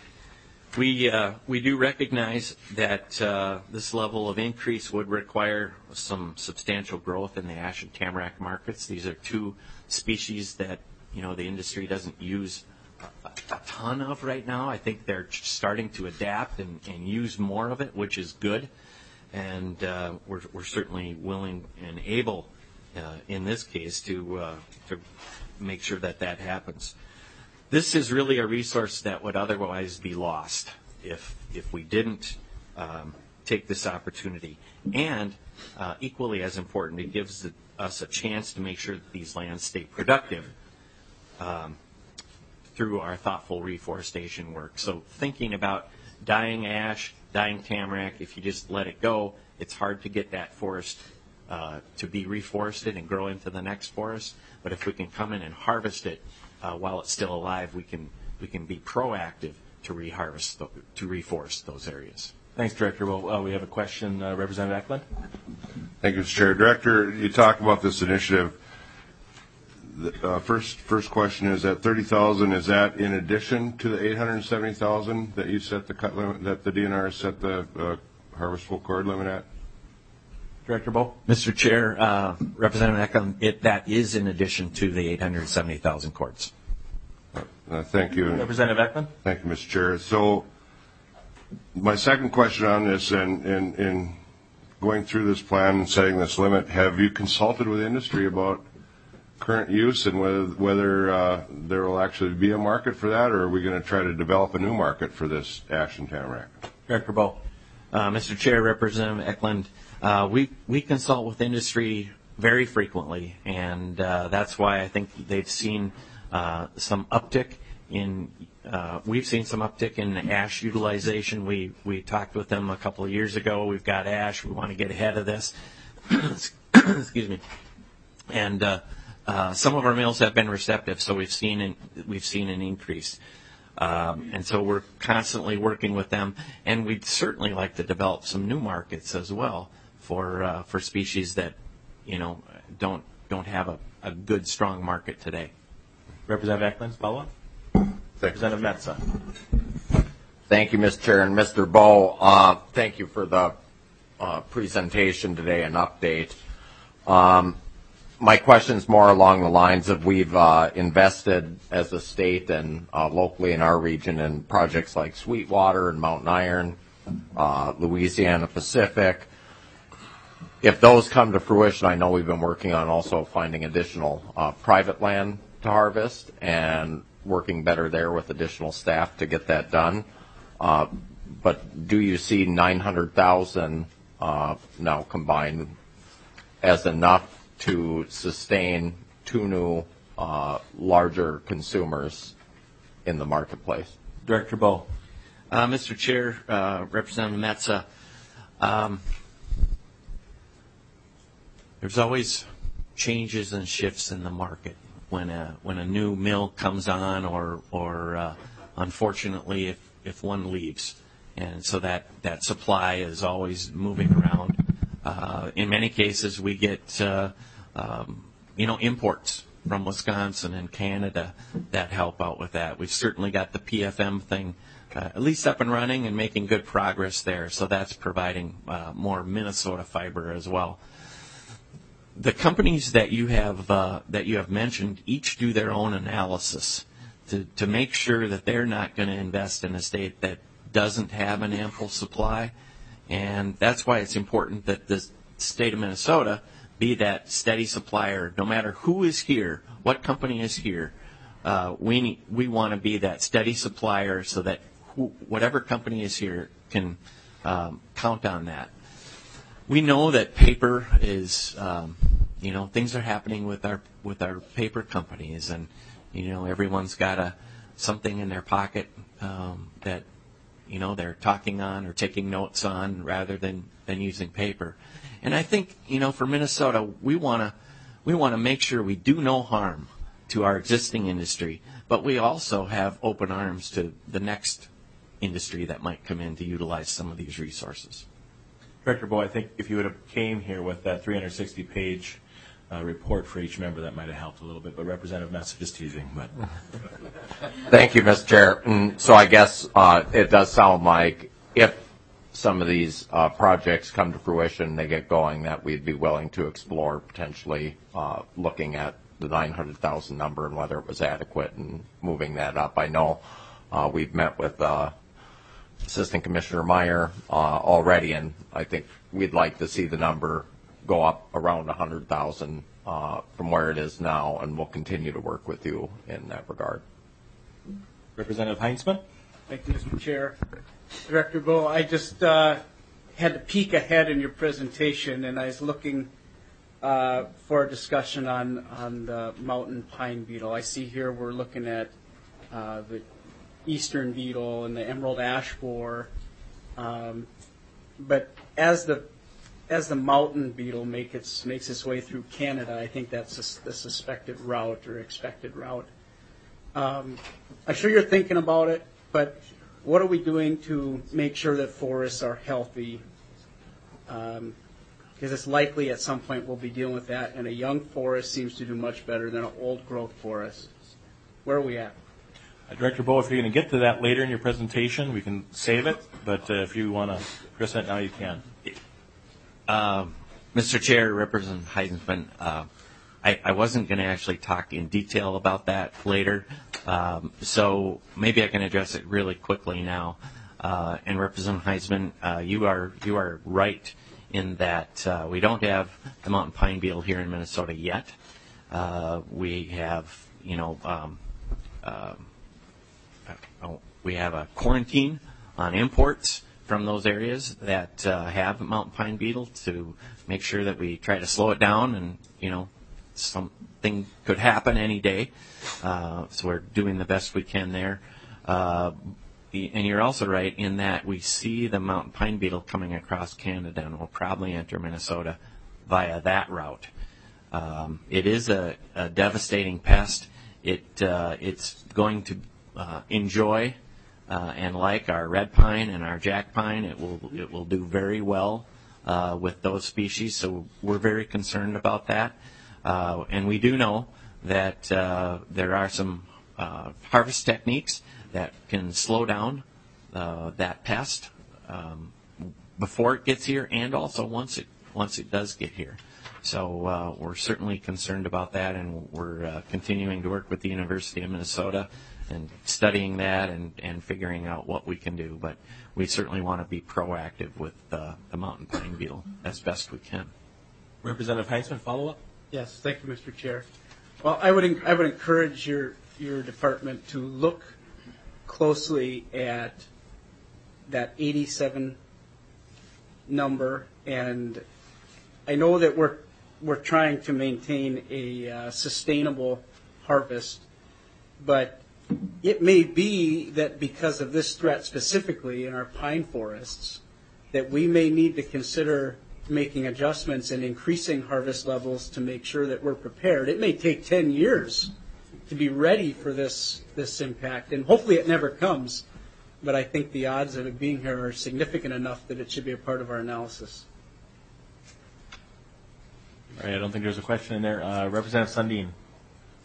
we uh, we do recognize that uh, this level of increase would require some substantial growth in the ash and tamarack markets. These are two species that you know the industry doesn't use a, a ton of right now. I think they're starting to adapt and, and use more of it, which is good, and uh, we're we're certainly willing and able. Uh, in this case, to uh, to make sure that that happens. This is really a resource that would otherwise be lost if if we didn't um, take this opportunity. And uh, equally as important, it gives the, us a chance to make sure that these lands stay productive um, through our thoughtful reforestation work. So thinking about dying ash, dying tamarack, if you just let it go, it's hard to get that forest Uh, to be reforested and grow into the next forest, but if we can come in and harvest it uh, while it's still alive, we can we can be proactive to reharvest th- to reforest those areas. Thanks, Director. Well, uh, we have a question, uh, Representative Eklund. Thank you, Mister Chair. Director, you talked about this initiative. The, uh, first, first question is that thirty thousand. Is that in addition to the eight hundred seventy thousand that you set the cut limit, that the D N R set the uh, harvestable cord limit at? Director Bowe? Mister Chair, uh, Representative Eklund, it, that is in addition to the eight hundred seventy thousand cords. Uh, thank you. Representative Eklund? Thank you, Mister Chair. So my second question on this, and in, in, in going through this plan and setting this limit, have you consulted with industry about current use and whether, whether uh, there will actually be a market for that, or are we going to try to develop a new market for this ash and tamarack? Director Bowe? Uh, Mister Chair, Representative Eklund, Uh, we we consult with industry very frequently, and uh, that's why I think they've seen uh, some uptick in. Uh, we've seen some uptick in ash utilization. We we talked with them a couple of years ago. We've got ash. We want to get ahead of this. Excuse me. And uh, uh, some of our mills have been receptive, so we've seen an, we've seen an increase. Um, and so we're constantly working with them, and we'd certainly like to develop some new markets as well. For uh, for species that, you know, don't don't have a, a good strong market today. Representative Eklund, follow up. Representative Metsa. Thank you, Mister Chair, and Mister Bowe. Uh, thank you for the uh, presentation today and update. Um, my question is more along the lines of we've uh, invested as a state and uh, locally in our region in projects like Sweetwater and Mountain Iron, uh, Louisiana Pacific. If those come to fruition, I know we've been working on also finding additional uh, private land to harvest and working better there with additional staff to get that done. Uh, but do you see nine hundred thousand uh, now combined as enough to sustain two new uh, larger consumers in the marketplace? Director Bowe. Uh, Mister Chair, uh, Representative Metsa, um, there's always changes and shifts in the market when a when a new mill comes on, or or uh, unfortunately if if one leaves, and so that that supply is always moving around. Uh, in many cases, we get uh, um, you know imports from Wisconsin and Canada that help out with that. We've certainly got the P F M thing uh, at least up and running and making good progress there, so that's providing uh, more Minnesota fiber as well. The companies that you have uh, that you have mentioned each do their own analysis to, to make sure that they're not going to invest in a state that doesn't have an ample supply, and that's why it's important that the state of Minnesota be that steady supplier. No matter who is here, what company is here, uh, we need, we want to be that steady supplier so that who, whatever company is here can um, count on that. We know that paper is, um, you know, things are happening with our with our paper companies, and you know everyone's got a something in their pocket um, that you know they're talking on or taking notes on rather than, than using paper. And I think you know for Minnesota, we wanna we wanna make sure we do no harm to our existing industry, but we also have open arms to the next industry that might come in to utilize some of these resources. Director Bowe, I think if you would have came here with that three hundred sixty page uh, report for each member, that might have helped a little bit. But Representative Message is teasing. But thank you, Mister Chair. And so I guess uh, it does sound like if some of these uh, projects come to fruition, they get going, that we'd be willing to explore potentially uh, looking at the nine hundred thousand number and whether it was adequate and moving that up. I know uh, we've met with uh, Assistant Commissioner Meyer uh, already, and I think we'd like to see the number go up around one hundred thousand uh, from where it is now, and we'll continue to work with you in that regard. Representative Heinzman. Thank you, Mister Chair. Director Bowe, I just uh, had to peek ahead in your presentation, and I was looking uh, for a discussion on, on the mountain pine beetle. I see here we're looking at uh, the eastern beetle and the emerald ash borer, um, but as the as the mountain beetle make its makes its way through Canada, I think that's a, the suspected route or expected route. Um, I'm sure you're thinking about it, but what are we doing to make sure that forests are healthy? Because um, it's likely at some point we'll be dealing with that, and a young forest seems to do much better than an old growth forest. Where are we at? Director Bowe, if you're going to get to that later in your presentation, we can save it. But uh, if you want to address that now, you can. Uh, Mister Chair, Representative Heisman, uh, I, I wasn't going to actually talk in detail about that later, um, so maybe I can address it really quickly now. Uh, and Representative Heisman, uh, you are you are right in that uh, we don't have the mountain pine beetle here in Minnesota yet. Uh, we have, you know. Um, uh, We have a quarantine on imports from those areas that uh, have mountain pine beetle to make sure that we try to slow it down, and you know something could happen any day. Uh, so we're doing the best we can there. Uh, and you're also right in that we see the mountain pine beetle coming across Canada and will probably enter Minnesota via that route. Um, it is a, a devastating pest. It uh, it's going to uh, enjoy uh, and like our red pine and our jack pine. It will it will do very well uh, with those species. So we're very concerned about that. Uh, and we do know that uh, there are some uh, harvest techniques that can slow down uh, that pest um, before it gets here, and also once it once it does get here. So uh, we're certainly concerned about that, and we're uh, continuing to work with the University of Minnesota and studying that and, and figuring out what we can do. But we certainly want to be proactive with uh, the mountain pine beetle as best we can. Representative Heisman, follow up? Yes, thank you, Mister Chair. Well, I would I would encourage your your department to look closely at that eighty-seven number, and I know that we're we're trying to maintain a uh, sustainable harvest, but it may be that because of this threat specifically in our pine forests, that we may need to consider making adjustments and increasing harvest levels to make sure that we're prepared. It may take ten years to be ready for this this impact, and hopefully it never comes, but I think the odds of it being here are significant enough that it should be a part of our analysis. All right, I don't think there's a question in there. Uh, Representative Sundin.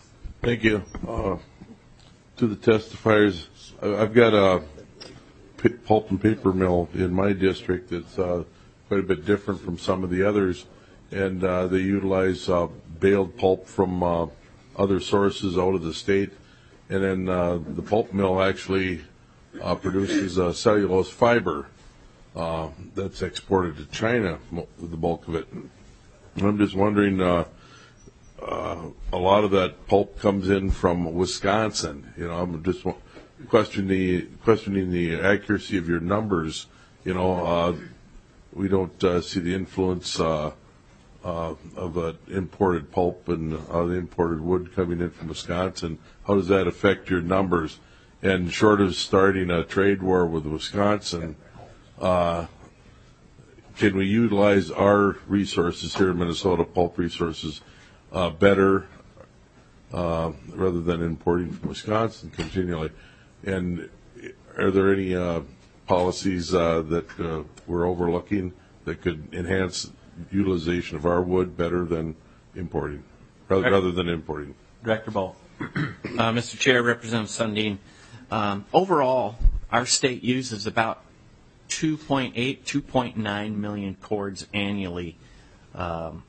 Thank you. Uh, to the testifiers, I- I've got a p- pulp and paper mill in my district that's uh, quite a bit different from some of the others, and uh, they utilize uh, baled pulp from uh, other sources out of the state, and then uh, the pulp mill actually uh, produces uh, cellulose fiber uh, that's exported to China, mo- the bulk of it. I'm just wondering, uh, uh, a lot of that pulp comes in from Wisconsin. You know, I'm just wa- questioning the questioning the accuracy of your numbers. You know, uh, we don't uh, see the influence uh, uh, of uh, imported pulp and uh, the imported wood coming in from Wisconsin. How does that affect your numbers? And short of starting a trade war with Wisconsin, uh, can we utilize our resources here in Minnesota, pulp resources, uh, better uh, rather than importing from Wisconsin continually? And are there any uh, policies uh, that uh, we're overlooking that could enhance utilization of our wood better than importing, rather, rather than importing? Director Ball. Uh, Mister Chair, Representative Sundin, um, overall, our state uses about two point eight, two point nine million cords annually um,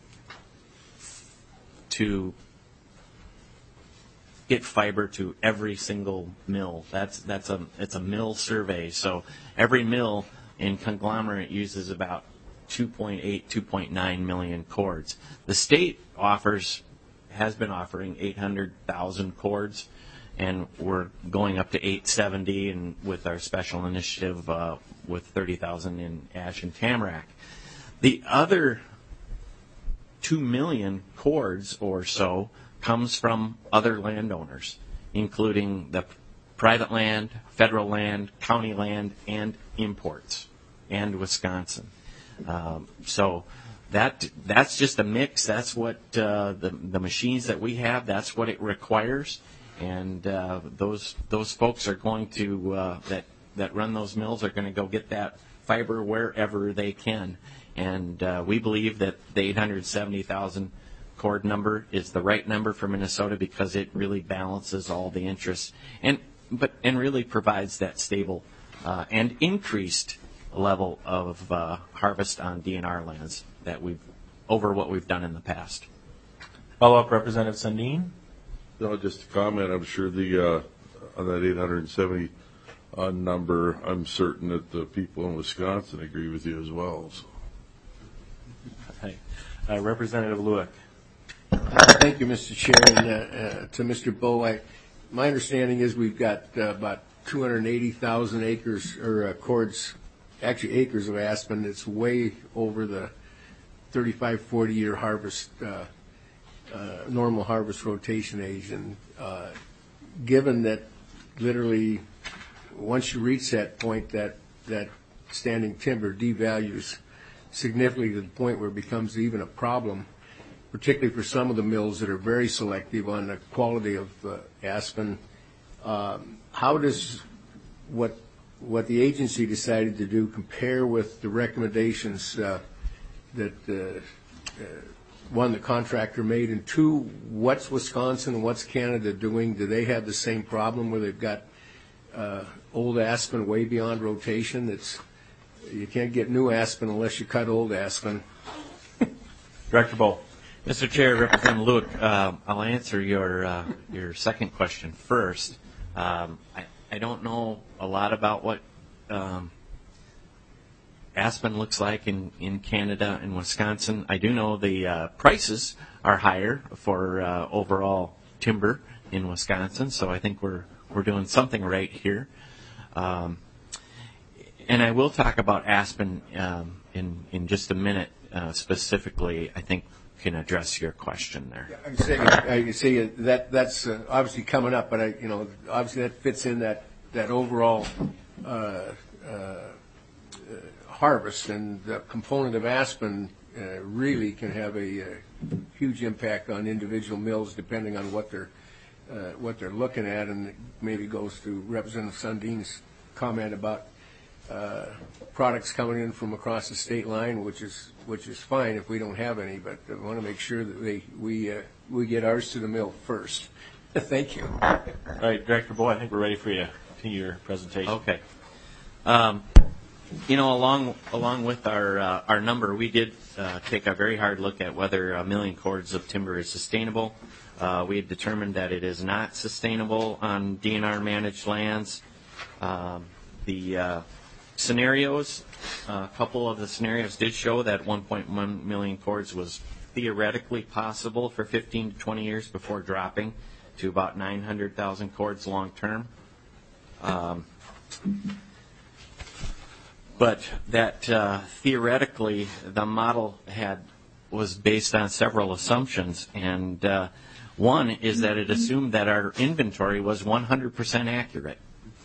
to get fiber to every single mill. That's that's a it's a mill survey. So every mill in conglomerate uses about two point eight, two point nine million cords. The state offers has been offering eight hundred thousand cords, and we're going up to eight seventy, and with our special initiative uh, with thirty thousand in ash and tamarack. The other two million cords or so comes from other landowners, including the private land, federal land, county land, and imports, and Wisconsin. Um, so that that's just a mix. That's what uh, the the machines that we have. That's what it requires, and uh, those those folks are going to uh, that that run those mills are going to go get that fiber wherever they can, and uh, we believe that the eight hundred seventy thousand cord number is the right number for Minnesota because it really balances all the interests and but and really provides that stable uh, and increased level of uh, harvest on D N R lands that we've over what we've done in the past. Follow up, Representative Sundin. No, just a comment. I'm sure the uh, on that eight hundred seventy uh, number, I'm certain that the people in Wisconsin agree with you as well. So. Hey. Uh, Representative Lueck. Thank you, Mister Chair. And uh, uh, to Mister Bowe, I, my understanding is we've got uh, about two hundred eighty thousand acres or uh, cords, actually acres of aspen. It's way over the thirty-five, forty year harvest, uh, uh, normal harvest rotation age. And uh, given that literally once you reach that point, that, that standing timber devalues significantly to the point where it becomes even a problem, particularly for some of the mills that are very selective on the quality of uh, aspen. Um, how does what what the agency decided to do compare with the recommendations uh, that uh, uh, one, the contractor made, and two, what's Wisconsin and what's Canada doing? Do they have the same problem where they've got uh, old aspen way beyond rotation? That's you can't get new aspen unless you cut old aspen. Director Ball. Mister Chair, Representative Lueck, uh, I'll answer your uh, your second question first. Um, I, I don't know a lot about what um, aspen looks like in, in Canada and Wisconsin. I do know the uh, prices are higher for uh, overall timber in Wisconsin, so I think we're we're doing something right here. Um, and I will talk about aspen um, in in just a minute uh, specifically. I think can address your question there. I can say, I can say that that's uh, obviously coming up, but I, you know, obviously that fits in that that overall uh, uh, harvest, and the component of aspen uh, really can have a, a huge impact on individual mills depending on what they're uh, what they're looking at, and it maybe goes to Representative Sundin's comment about uh, products coming in from across the state line, which is which is fine if we don't have any, but I want to make sure that they, we uh, we get ours to the mill first. Thank you. All right, Director Bowe, I think we're ready for you to continue your presentation. Okay. Um, you know, along along with our uh, our number, we did uh, take a very hard look at whether a million cords of timber is sustainable. Uh, we had determined that it is not sustainable on D N R managed lands. Um, the uh, scenarios, uh, a couple of the scenarios did show that one point one million cords was theoretically possible for fifteen to twenty years before dropping to about nine hundred thousand cords long term. Um, but that uh, theoretically, the model had was based on several assumptions, and uh, one is that it assumed that our inventory was one hundred percent accurate,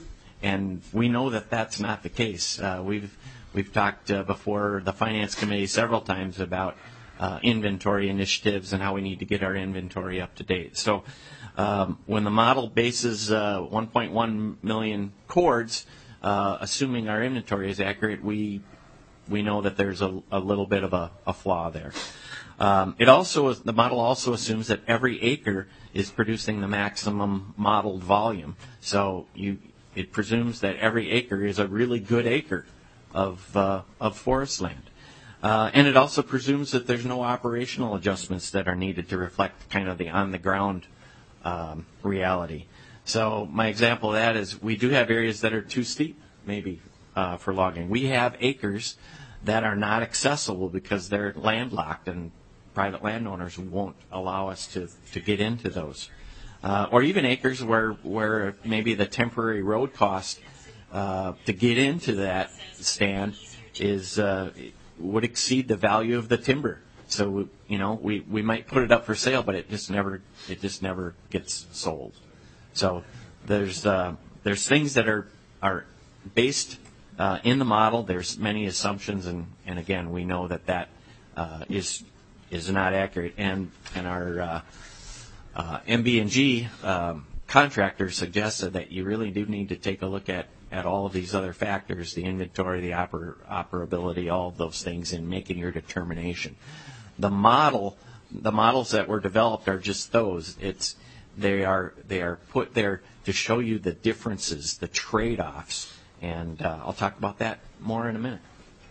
and we know that that's not the case. Uh, we've we've talked uh, before the Finance Committee several times about uh, inventory initiatives and how we need to get our inventory up to date. So um, when the model bases uh, one point one million cords, uh, assuming our inventory is accurate, we we know that there's a, a little bit of a, a flaw there. Um, it also the model also assumes that every acre is producing the maximum modeled volume. So you it presumes that every acre is a really good acre of uh, of forest land. Uh, and it also presumes that there's no operational adjustments that are needed to reflect kind of the on-the-ground um, reality. So my example of that is we do have areas that are too steep, maybe, uh, for logging. We have acres that are not accessible because they're landlocked and private landowners won't allow us to, to get into those. Uh, or even acres where, where maybe the temporary road cost uh, to get into that stand is uh, would exceed the value of the timber. So you know we, we might put it up for sale, but it just never it just never gets sold. So there's uh, there's things that are are based uh, in the model. There's many assumptions, and, and again we know that that uh, is is not accurate. And and our uh, uh, M B and G um, contractor suggested that you really do need to take a look at at all of these other factors: the inventory, the oper- operability, all of those things in making your determination. The model, the models that were developed are just those. It's they are they are put there to show you the differences, the trade-offs, and uh, I'll talk about that more in a minute.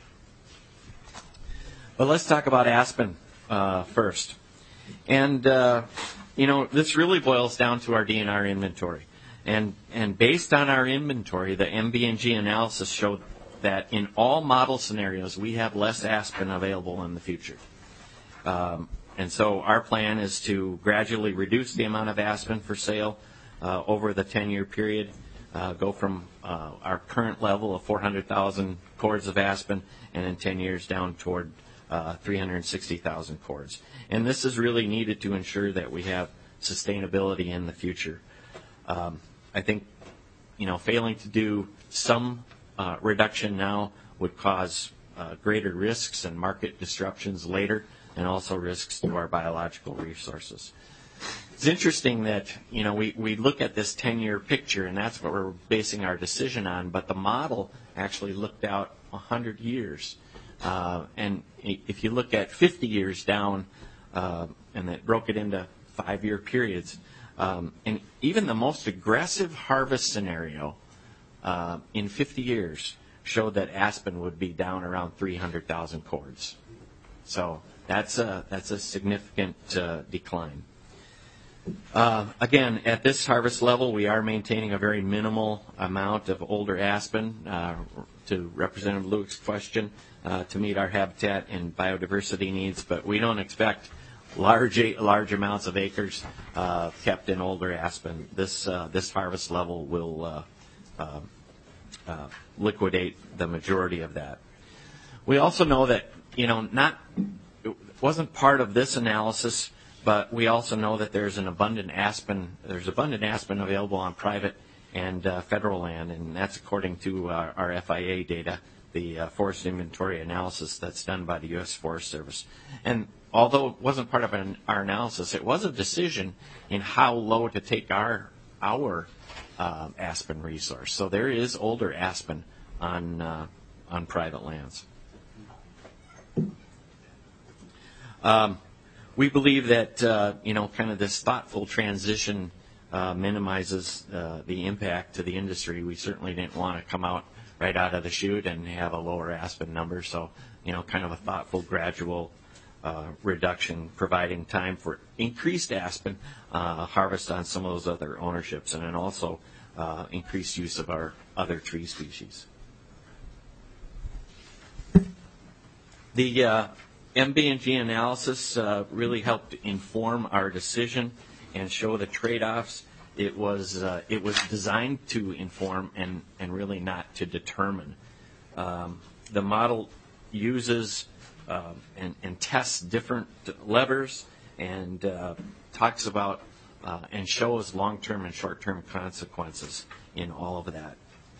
But let's talk about aspen uh, first, and uh, you know this really boils down to our D N R inventory, and and based on our inventory, the M B and G analysis showed that in all model scenarios we have less aspen available in the future. Um, and so our plan is to gradually reduce the amount of aspen for sale uh, over the ten-year period, uh, go from uh, our current level of four hundred thousand cords of aspen, and in ten years down toward uh, three hundred sixty thousand cords. And this is really needed to ensure that we have sustainability in the future. Um, I think, you know, failing to do some uh, reduction now would cause uh, greater risks and market disruptions later, and also risks to our biological resources. It's interesting that, you know, we, we look at this ten-year picture, and that's what we're basing our decision on, but the model actually looked out one hundred years. Uh, and if you look at fifty years down, uh, and it broke it into five-year periods, um, and even the most aggressive harvest scenario uh, in fifty years showed that aspen would be down around three hundred thousand cords. So that's a, that's a significant uh, decline. Uh, again, at this harvest level, we are maintaining a very minimal amount of older aspen, uh, to Representative Luke's question, uh, to meet our habitat and biodiversity needs, but we don't expect large large amounts of acres uh, kept in older aspen. This, uh, this harvest level will uh, uh, uh, liquidate the majority of that. We also know that, you know, not it wasn't part of this analysis, but we also know that there's an abundant aspen. There's abundant aspen available on private and uh, federal land, and that's according to uh, our F I A data, the uh, forest inventory analysis that's done by the U S Forest Service. And although it wasn't part of an, our analysis, it was a decision in how low to take our our uh, aspen resource. So there is older aspen on uh, on private lands. Um, we believe that, uh, you know, kind of this thoughtful transition uh, minimizes uh, the impact to the industry. We certainly didn't want to come out right out of the chute and have a lower aspen number. So, you know, kind of a thoughtful, gradual uh, reduction, providing time for increased aspen uh, harvest on some of those other ownerships, and then also uh, increased use of our other tree species. The uh, M B and G analysis uh, really helped inform our decision and show the trade-offs. It was uh, it was designed to inform and, and really not to determine. Um, the model uses uh, and, and tests different levers and uh, talks about uh, and shows long-term and short-term consequences in all of that.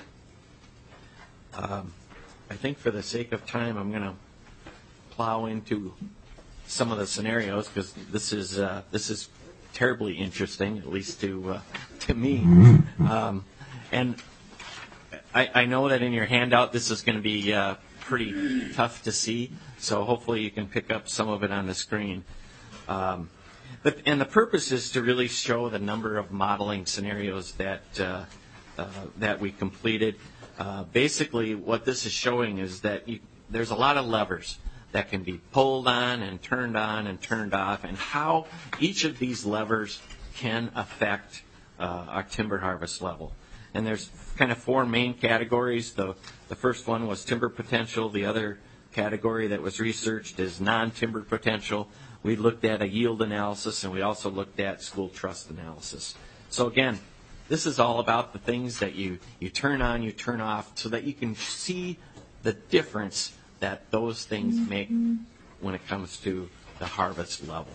Um, I think for the sake of time, I'm going to plow into some of the scenarios because this is uh, this is terribly interesting, at least to uh, to me. Um, and I, I know that in your handout this is going to be uh, pretty tough to see, so hopefully you can pick up some of it on the screen. Um, but and the purpose is to really show the number of modeling scenarios that uh, uh, that we completed. Uh, basically, what this is showing is that you, there's a lot of levers that can be pulled on and turned on and turned off, and how each of these levers can affect uh, our timber harvest level. And there's kind of four main categories. The, the first one was timber potential. The other category that was researched is non-timber potential. We looked at a yield analysis, and we also looked at school trust analysis. So again, this is all about the things that you, you turn on, you turn off, so that you can see the difference that those things make when it comes to the harvest level.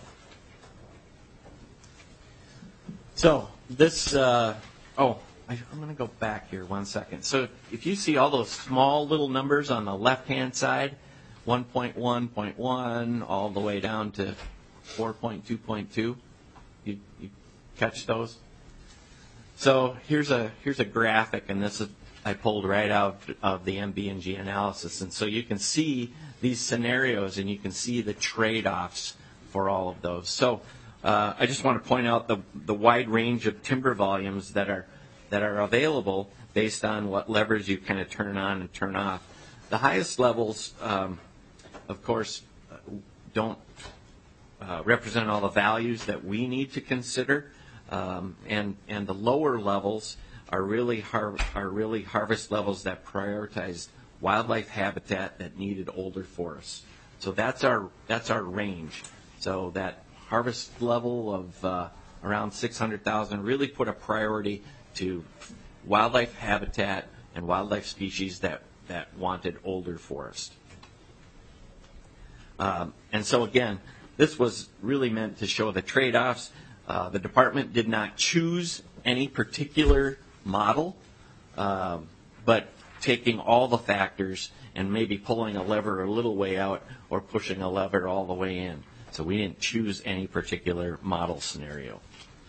So this, uh, oh, I, I'm going to go back here one second. So if you see all those small little numbers on the left-hand side, one point one, zero point one, all the way down to four point two point two, you, you catch those? So here's a here's a graphic, and this is I pulled right out of the M B and G analysis. And so you can see these scenarios and you can see the trade-offs for all of those. So uh, I just want to point out the, the wide range of timber volumes that are that are available based on what levers you kind of turn on and turn off. The highest levels, um, of course, don't uh, represent all the values that we need to consider. Um, and, and the lower levels are really har- are really harvest levels that prioritize wildlife habitat that needed older forests. So that's our that's our range. So that harvest level of uh, around six hundred thousand really put a priority to wildlife habitat and wildlife species that, that wanted older forest. Um, and so again, this was really meant to show the trade-offs. Uh, the department did not choose any particular model, um, but taking all the factors and maybe pulling a lever a little way out or pushing a lever all the way in. So we didn't choose any particular model scenario.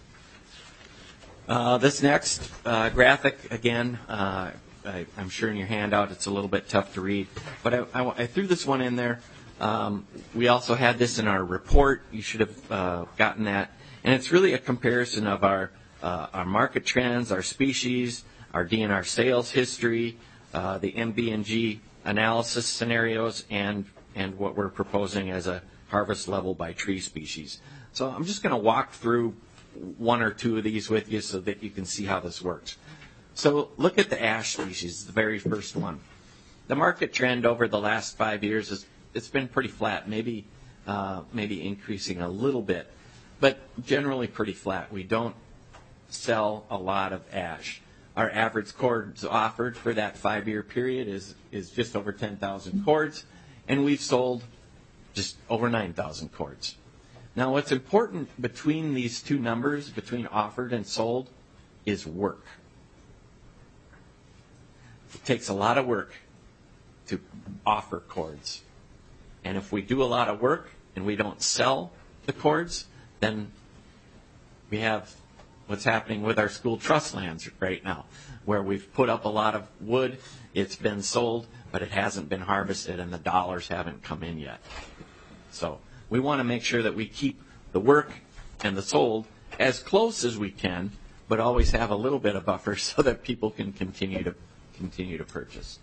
Uh, this next uh, graphic, again, uh, I, I'm sure in your handout it's a little bit tough to read, but I, I, I threw this one in there. Um, we also had this in our report. You should have uh, gotten that. And it's really a comparison of our uh, our market trends, our species, our D N R sales history, uh, the M B and G analysis scenarios, and and what we're proposing as a harvest level by tree species. So I'm just going to walk through one or two of these with you so that you can see how this works. So look at the ash species, the very first one. The market trend over the last five years is it's been pretty flat, maybe uh, maybe increasing a little bit, but generally pretty flat. We don't sell a lot of ash. Our average cords offered for that five-year period is, is just over ten thousand cords, and we've sold just over nine thousand cords. Now, what's important between these two numbers, between offered and sold, is work. It takes a lot of work to offer cords. And if we do a lot of work and we don't sell the cords, then we have what's happening with our school trust lands right now, where we've put up a lot of wood, it's been sold, but it hasn't been harvested and the dollars haven't come in yet. So we want to make sure that we keep the work and the sold as close as we can, but always have a little bit of buffer so that people can continue to continue to purchase.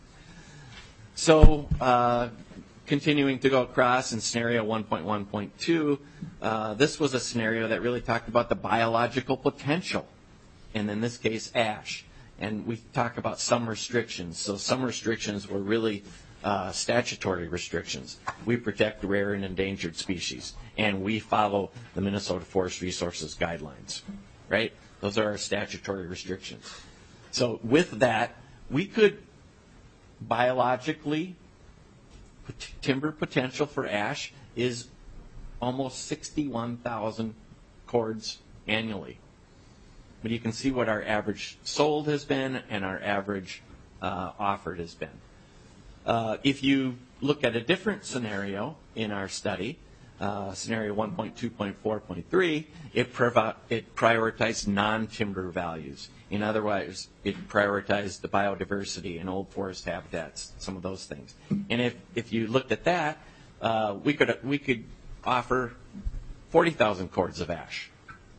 So, uh, continuing to go across in scenario one point one point two, uh, this was a scenario that really talked about the biological potential, and in this case, ash. And we talk about some restrictions. So some restrictions were really uh, statutory restrictions. We protect rare and endangered species, and we follow the Minnesota Forest Resources guidelines, right? Those are our statutory restrictions. So with that, we could biologically, timber potential for ash is almost sixty-one thousand cords annually. But you can see what our average sold has been and our average uh, offered has been. Uh, if you look at a different scenario in our study, uh, scenario one point two point four point three, it, provi- it prioritized non-timber values. In other words, it prioritized the biodiversity and old forest habitats, some of those things. And if, if you looked at that, uh, we could we could offer forty thousand cords of ash.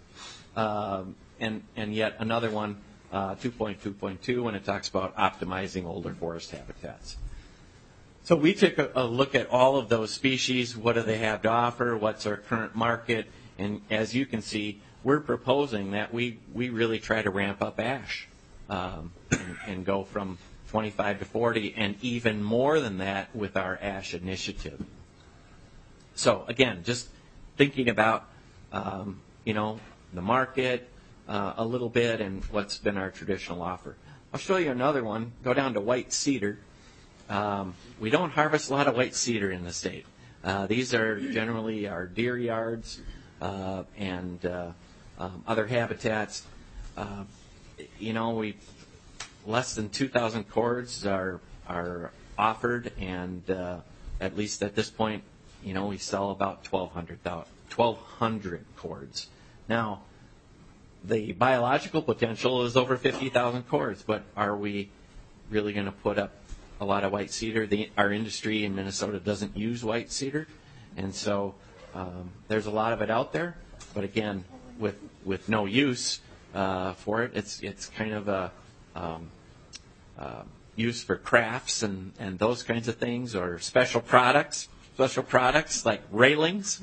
Um, and, and yet another one, uh, two point two point two, when it talks about optimizing older forest habitats. So we took a, a look at all of those species. What do they have to offer? What's our current market? And as you can see, we're proposing that we, we really try to ramp up ash um, and, and go from twenty-five to forty and even more than that with our ash initiative. So again, just thinking about, um, you know, the market uh, a little bit and what's been our traditional offer. I'll show you another one. Go down to white cedar. Um, we don't harvest a lot of white cedar in the state. Uh, these are generally our deer yards uh, and uh, um, other habitats. Uh, you know, we less than two thousand cords are are offered, and uh, at least at this point, you know, we sell about twelve hundred cords. Now, the biological potential is over fifty thousand cords, but are we really going to put up a lot of white cedar? The, our industry in Minnesota doesn't use white cedar, and so um, there's a lot of it out there. But again, with with no use uh, for it, it's it's kind of a um, uh, use for crafts and, and those kinds of things, or special products, special products like railings.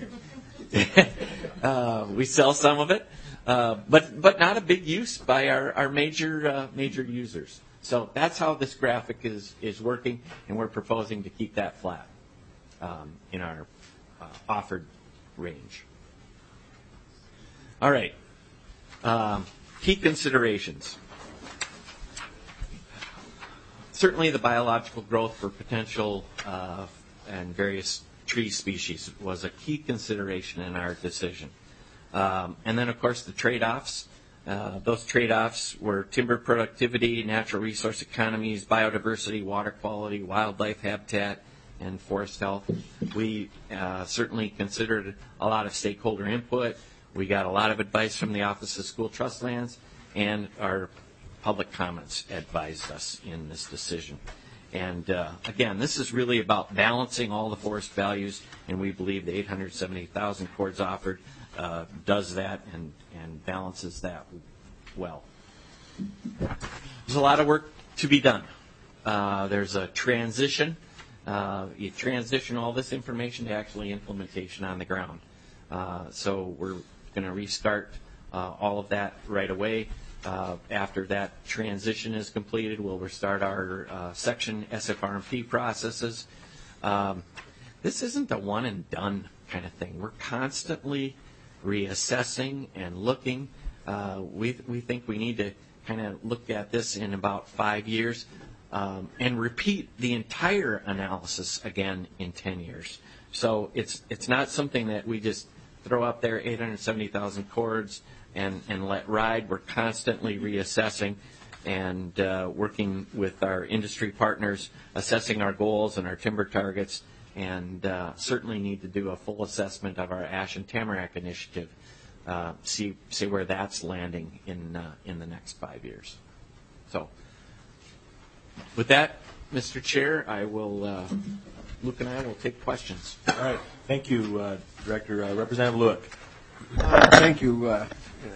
uh, we sell some of it, uh, but but not a big use by our our major uh, major users. So that's how this graphic is, is working, and we're proposing to keep that flat um, in our uh, offered range. All right. Um, key considerations. Certainly the biological growth for potential uh, and various tree species was a key consideration in our decision. Um, and then, of course, the trade-offs. Uh, those trade-offs were timber productivity, natural resource economies, biodiversity, water quality, wildlife habitat, and forest health. We uh, certainly considered a lot of stakeholder input. We got a lot of advice from the Office of School Trust Lands, and our public comments advised us in this decision. And uh, again, this is really about balancing all the forest values, and we believe the eight hundred seventy thousand cords offered uh, does that and, and balances that well. There's a lot of work to be done. Uh, there's a transition. Uh, you transition all this information to actually implementation on the ground. Uh, so we're going to restart uh, all of that right away. Uh, after that transition is completed, we'll restart our uh, section S F R M P processes. Um, this isn't a one and done kind of thing. We're constantly reassessing and looking. Uh, we we think we need to kind of look at this in about five years um, and repeat the entire analysis again in ten years. So it's it's not something that we just throw up there eight hundred seventy thousand cords and, and let ride. We're constantly reassessing and uh, working with our industry partners, assessing our goals and our timber targets, and uh, certainly need to do a full assessment of our ash and tamarack initiative, uh, see see where that's landing in uh, in the next five years. So with that, Mister Chair, I will, uh, Luke and I will take questions. All right. Thank you, uh, Director. Uh, Representative Lueck. Uh, thank you. Uh,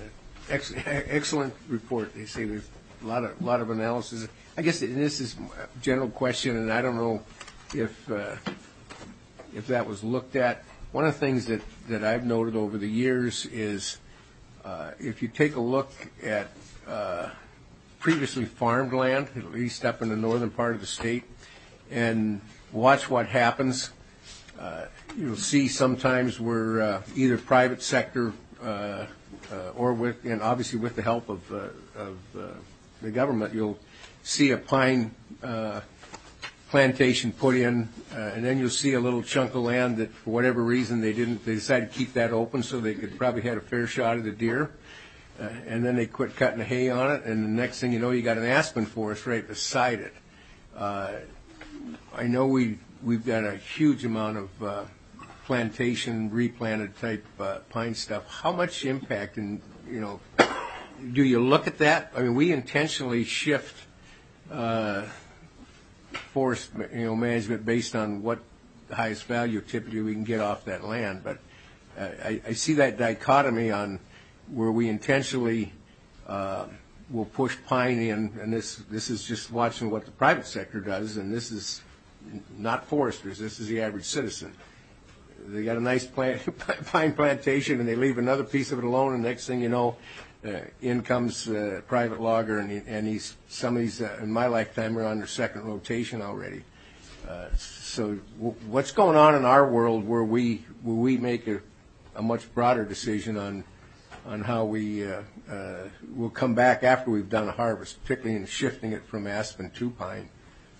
ex- excellent report. They say there's a lot of, lot of analysis. I guess this is a general question, and I don't know if, uh, if that was looked at. One of the things that, that I've noted over the years is uh, if you take a look at uh, previously farmed land, at least up in the northern part of the state, and watch what happens, uh, you'll see sometimes where uh, either private sector uh, uh, or with, and obviously with the help of, uh, of uh, the government, you'll see a pine uh, plantation put in, uh, and then you'll see a little chunk of land that, for whatever reason, they didn't. They decided to keep that open so they could probably had a fair shot at the deer, uh, and then they quit cutting the hay on it, and the next thing you know, you got an aspen forest right beside it. Uh, I know we we've got a huge amount of uh, plantation, replanted type uh, pine stuff. How much impact, and you know, do you look at that? I mean, we intentionally shift Uh, forest, you know, management based on what the highest value typically we can get off that land. But uh, I, I see that dichotomy on where we intentionally uh, will push pine in, and this this is just watching what the private sector does, and this is not foresters. This is the average citizen. They got a nice plant, pine plantation, and they leave another piece of it alone, and next thing you know, Uh, in comes uh, private logger, and, he, and he's some of these uh, in my lifetime are on their second rotation already. Uh, so, w- what's going on in our world where we where we make a, a much broader decision on on how we uh, uh, will come back after we've done a harvest, particularly in shifting it from aspen to pine?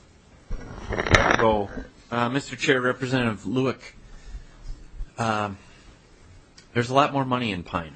Go, uh, Mister Chair, Representative Lueck. Um, there's a lot more money in pine.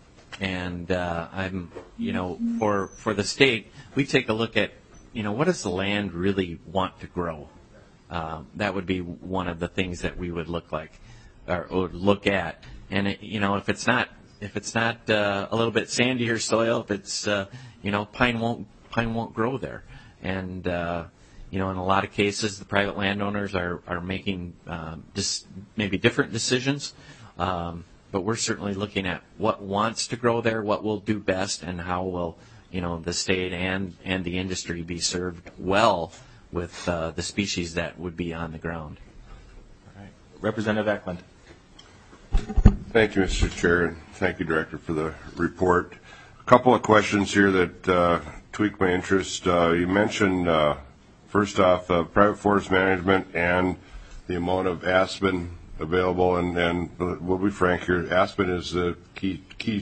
And uh, I'm, you know, for for the state, we take a look at, you know, what does the land really want to grow? Um, that would be one of the things that we would look like, or, or look at. And it, you know, if it's not if it's not uh, a little bit sandier soil, if it's uh, you know, pine won't pine won't grow there. And uh, you know, in a lot of cases, the private landowners are are making um, just maybe different decisions. Um, But we're certainly looking at what wants to grow there, what will do best, and how will, you know, the state and, and the industry be served well with uh, the species that would be on the ground. All right. Representative Eklund. Thank you, Mister Chair, and thank you, Director, for the report. A couple of questions here that uh, tweak my interest. Uh, you mentioned, uh, first off, uh, private forest management and the amount of aspen available, and, and we'll be frank here, aspen is the key key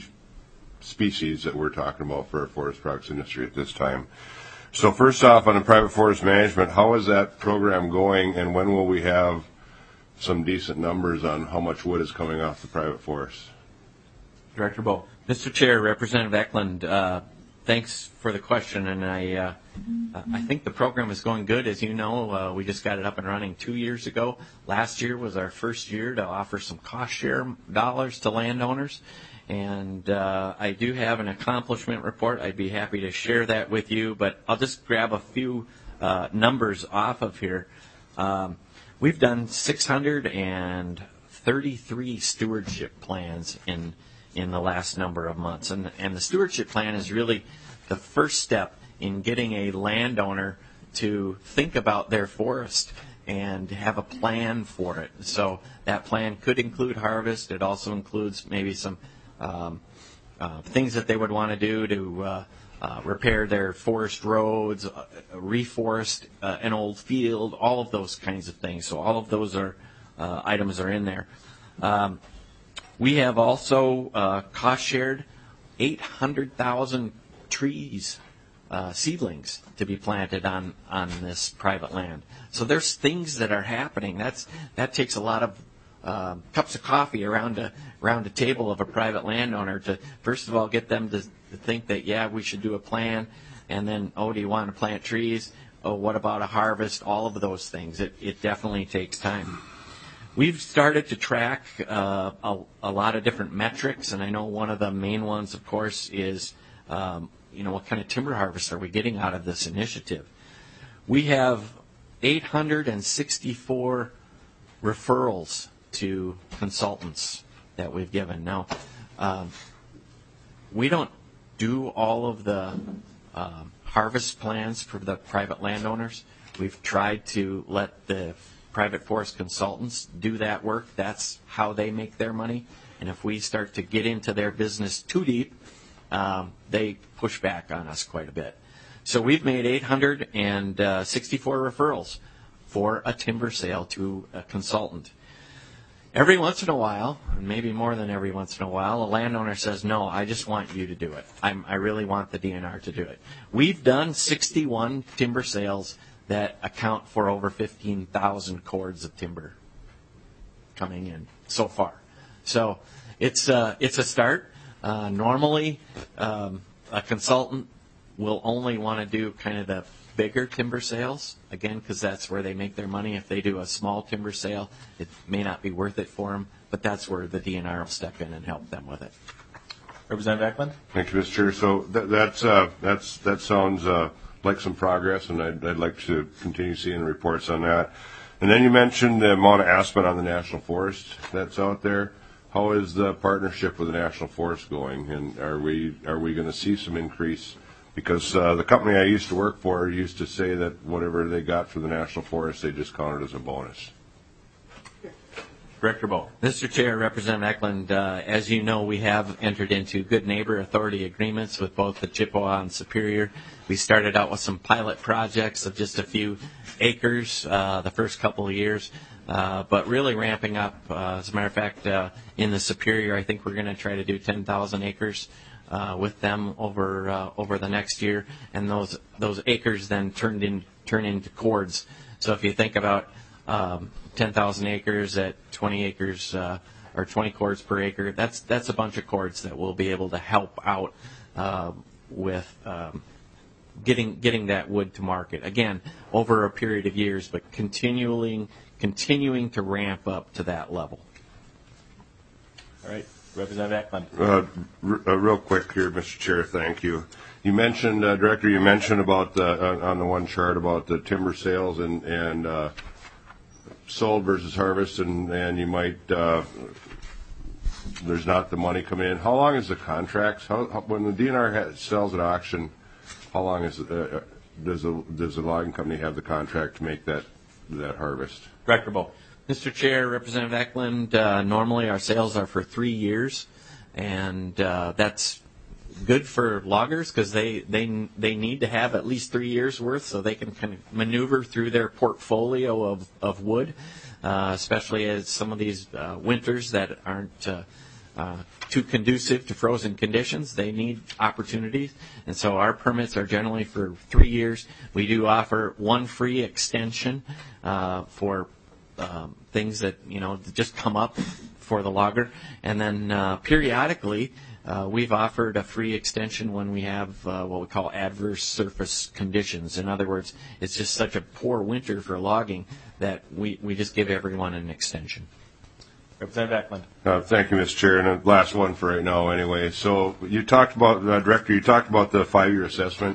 species that we're talking about for our forest products industry at this time. So first off, on the private forest management, how is that program going, and when will we have some decent numbers on how much wood is coming off the private forest? Director Bowe. Mister Chair, Representative Eklund, uh, thanks for the question, and I uh, I think the program is going good. As you know, uh, we just got it up and running two years ago. Last year was our first year to offer some cost share dollars to landowners, and uh, I do have an accomplishment report. I'd be happy to share that with you, but I'll just grab a few uh, numbers off of here. Um, we've done six hundred thirty-three stewardship plans in in the last number of months. And, and the stewardship plan is really the first step in getting a landowner to think about their forest and have a plan for it. So that plan could include harvest. It also includes maybe some um, uh, things that they would want to do to uh, uh, repair their forest roads, uh, reforest uh, an old field, all of those kinds of things. So all of those are uh, items are in there. Um, We have also uh, cost-shared eight hundred thousand trees, uh, seedlings, to be planted on, on this private land. So there's things that are happening. That's that takes a lot of uh, cups of coffee around a around a table of a private landowner to first of all get them to, to think that yeah we should do a plan, and then oh do you want to plant trees? Oh what about a harvest? All of those things. It it definitely takes time. We've started to track uh, a, a lot of different metrics, and I know one of the main ones, of course, is um, you know what kind of timber harvest are we getting out of this initiative? We have eight hundred sixty-four referrals to consultants that we've given. Now, um, we don't do all of the um, harvest plans for the private landowners. We've tried to let the private forest consultants do that work. That's how they make their money. And if we start to get into their business too deep, um, they push back on us quite a bit. So we've made eight hundred sixty-four referrals for a timber sale to a consultant. Every once in a while, and maybe more than every once in a while, a landowner says, no, I just want you to do it. I'm, I really want the D N R to do it. We've done sixty-one timber sales that account for over fifteen thousand cords of timber coming in so far. So it's, uh, it's a start. Uh, normally, um, a consultant will only want to do kind of the bigger timber sales, again, because that's where they make their money. If they do a small timber sale, it may not be worth it for them, but that's where the D N R will step in and help them with it. Representative Eklund? Thank you, Mister Chair. So that, that's, uh, that's, that sounds uh, like some progress, and I'd, I'd like to continue seeing reports on that. And then you mentioned the amount of aspen on the National Forest that's out there. How is the partnership with the National Forest going, and are we are we going to see some increase? Because uh, the company I used to work for used to say that whatever they got from the National Forest, they just counted as a bonus. Director Bowe. Mister Chair, Representative Eklund, uh, as you know, we have entered into good neighbor authority agreements with both the Chippewa and Superior. We started out with some pilot projects of just a few acres uh, the first couple of years, uh, but really ramping up. Uh, as a matter of fact, uh, in the Superior, I think we're going to try to do ten thousand acres uh, with them over uh, over the next year, and those those acres then turned in turn into cords. So if you think about um, ten thousand acres at twenty acres uh, or twenty cords per acre, that's that's a bunch of cords that will be able to help out uh, with um, getting getting that wood to market. Again, over a period of years, but continuing continuing to ramp up to that level. All right, Representative Eklund. Uh, r- uh, real quick here, Mister Chair, thank you. You mentioned, uh, Director, you mentioned about the, uh, on the one chart about the timber sales and, and uh, sold versus harvest, and, and you might, uh, there's not the money coming in. How long is the contracts? How, how, when the D N R ha- sells at auction, how long is uh, does the does the logging company have the contract to make that that harvest? Director Bowe. Mister Chair, Representative Eklund, uh, normally our sales are for three years, and uh, that's good for loggers because they, they they need to have at least three years worth so they can kind of maneuver through their portfolio of, of wood, uh, especially as some of these uh, winters that aren't uh, uh, too conducive to frozen conditions. They need opportunities, and so our permits are generally for three years. We do offer one free extension uh, for um, things that, you know, just come up for the logger, and then uh, periodically Uh, we've offered a free extension when we have uh, what we call adverse surface conditions. In other words, it's just such a poor winter for logging that we, we just give everyone an extension. Representative Eklund. Uh, thank you, Mister Chair. And the last one for right now, anyway. So you talked about, uh, Director, you talked about the five-year assessment.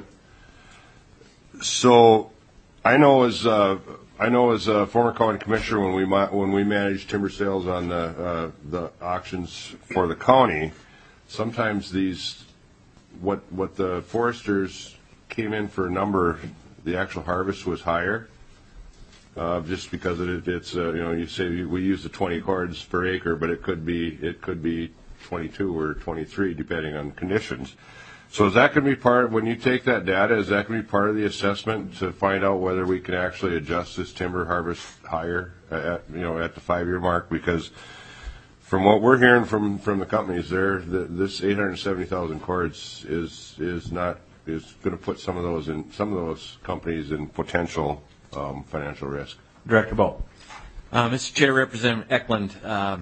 So I know as uh, I know as a former county commissioner, when we ma- when we managed timber sales on the uh, the auctions for the county, sometimes these, what what the foresters came in for a number, the actual harvest was higher, uh, just because it, it's uh, you know, you say we use the twenty cords per acre, but it could be it could be twenty-two or twenty-three depending on conditions. So is that going to be part of, when you take that data, is that going to be part of the assessment to find out whether we can actually adjust this timber harvest higher at, you know, at the five-year mark? Because from what we're hearing from, from the companies there, the, this eight hundred seventy thousand cords is is not is going to put some of those in some of those companies in potential um, financial risk. Director Bowe. Uh, Mister Chair, Representative Eklund, uh,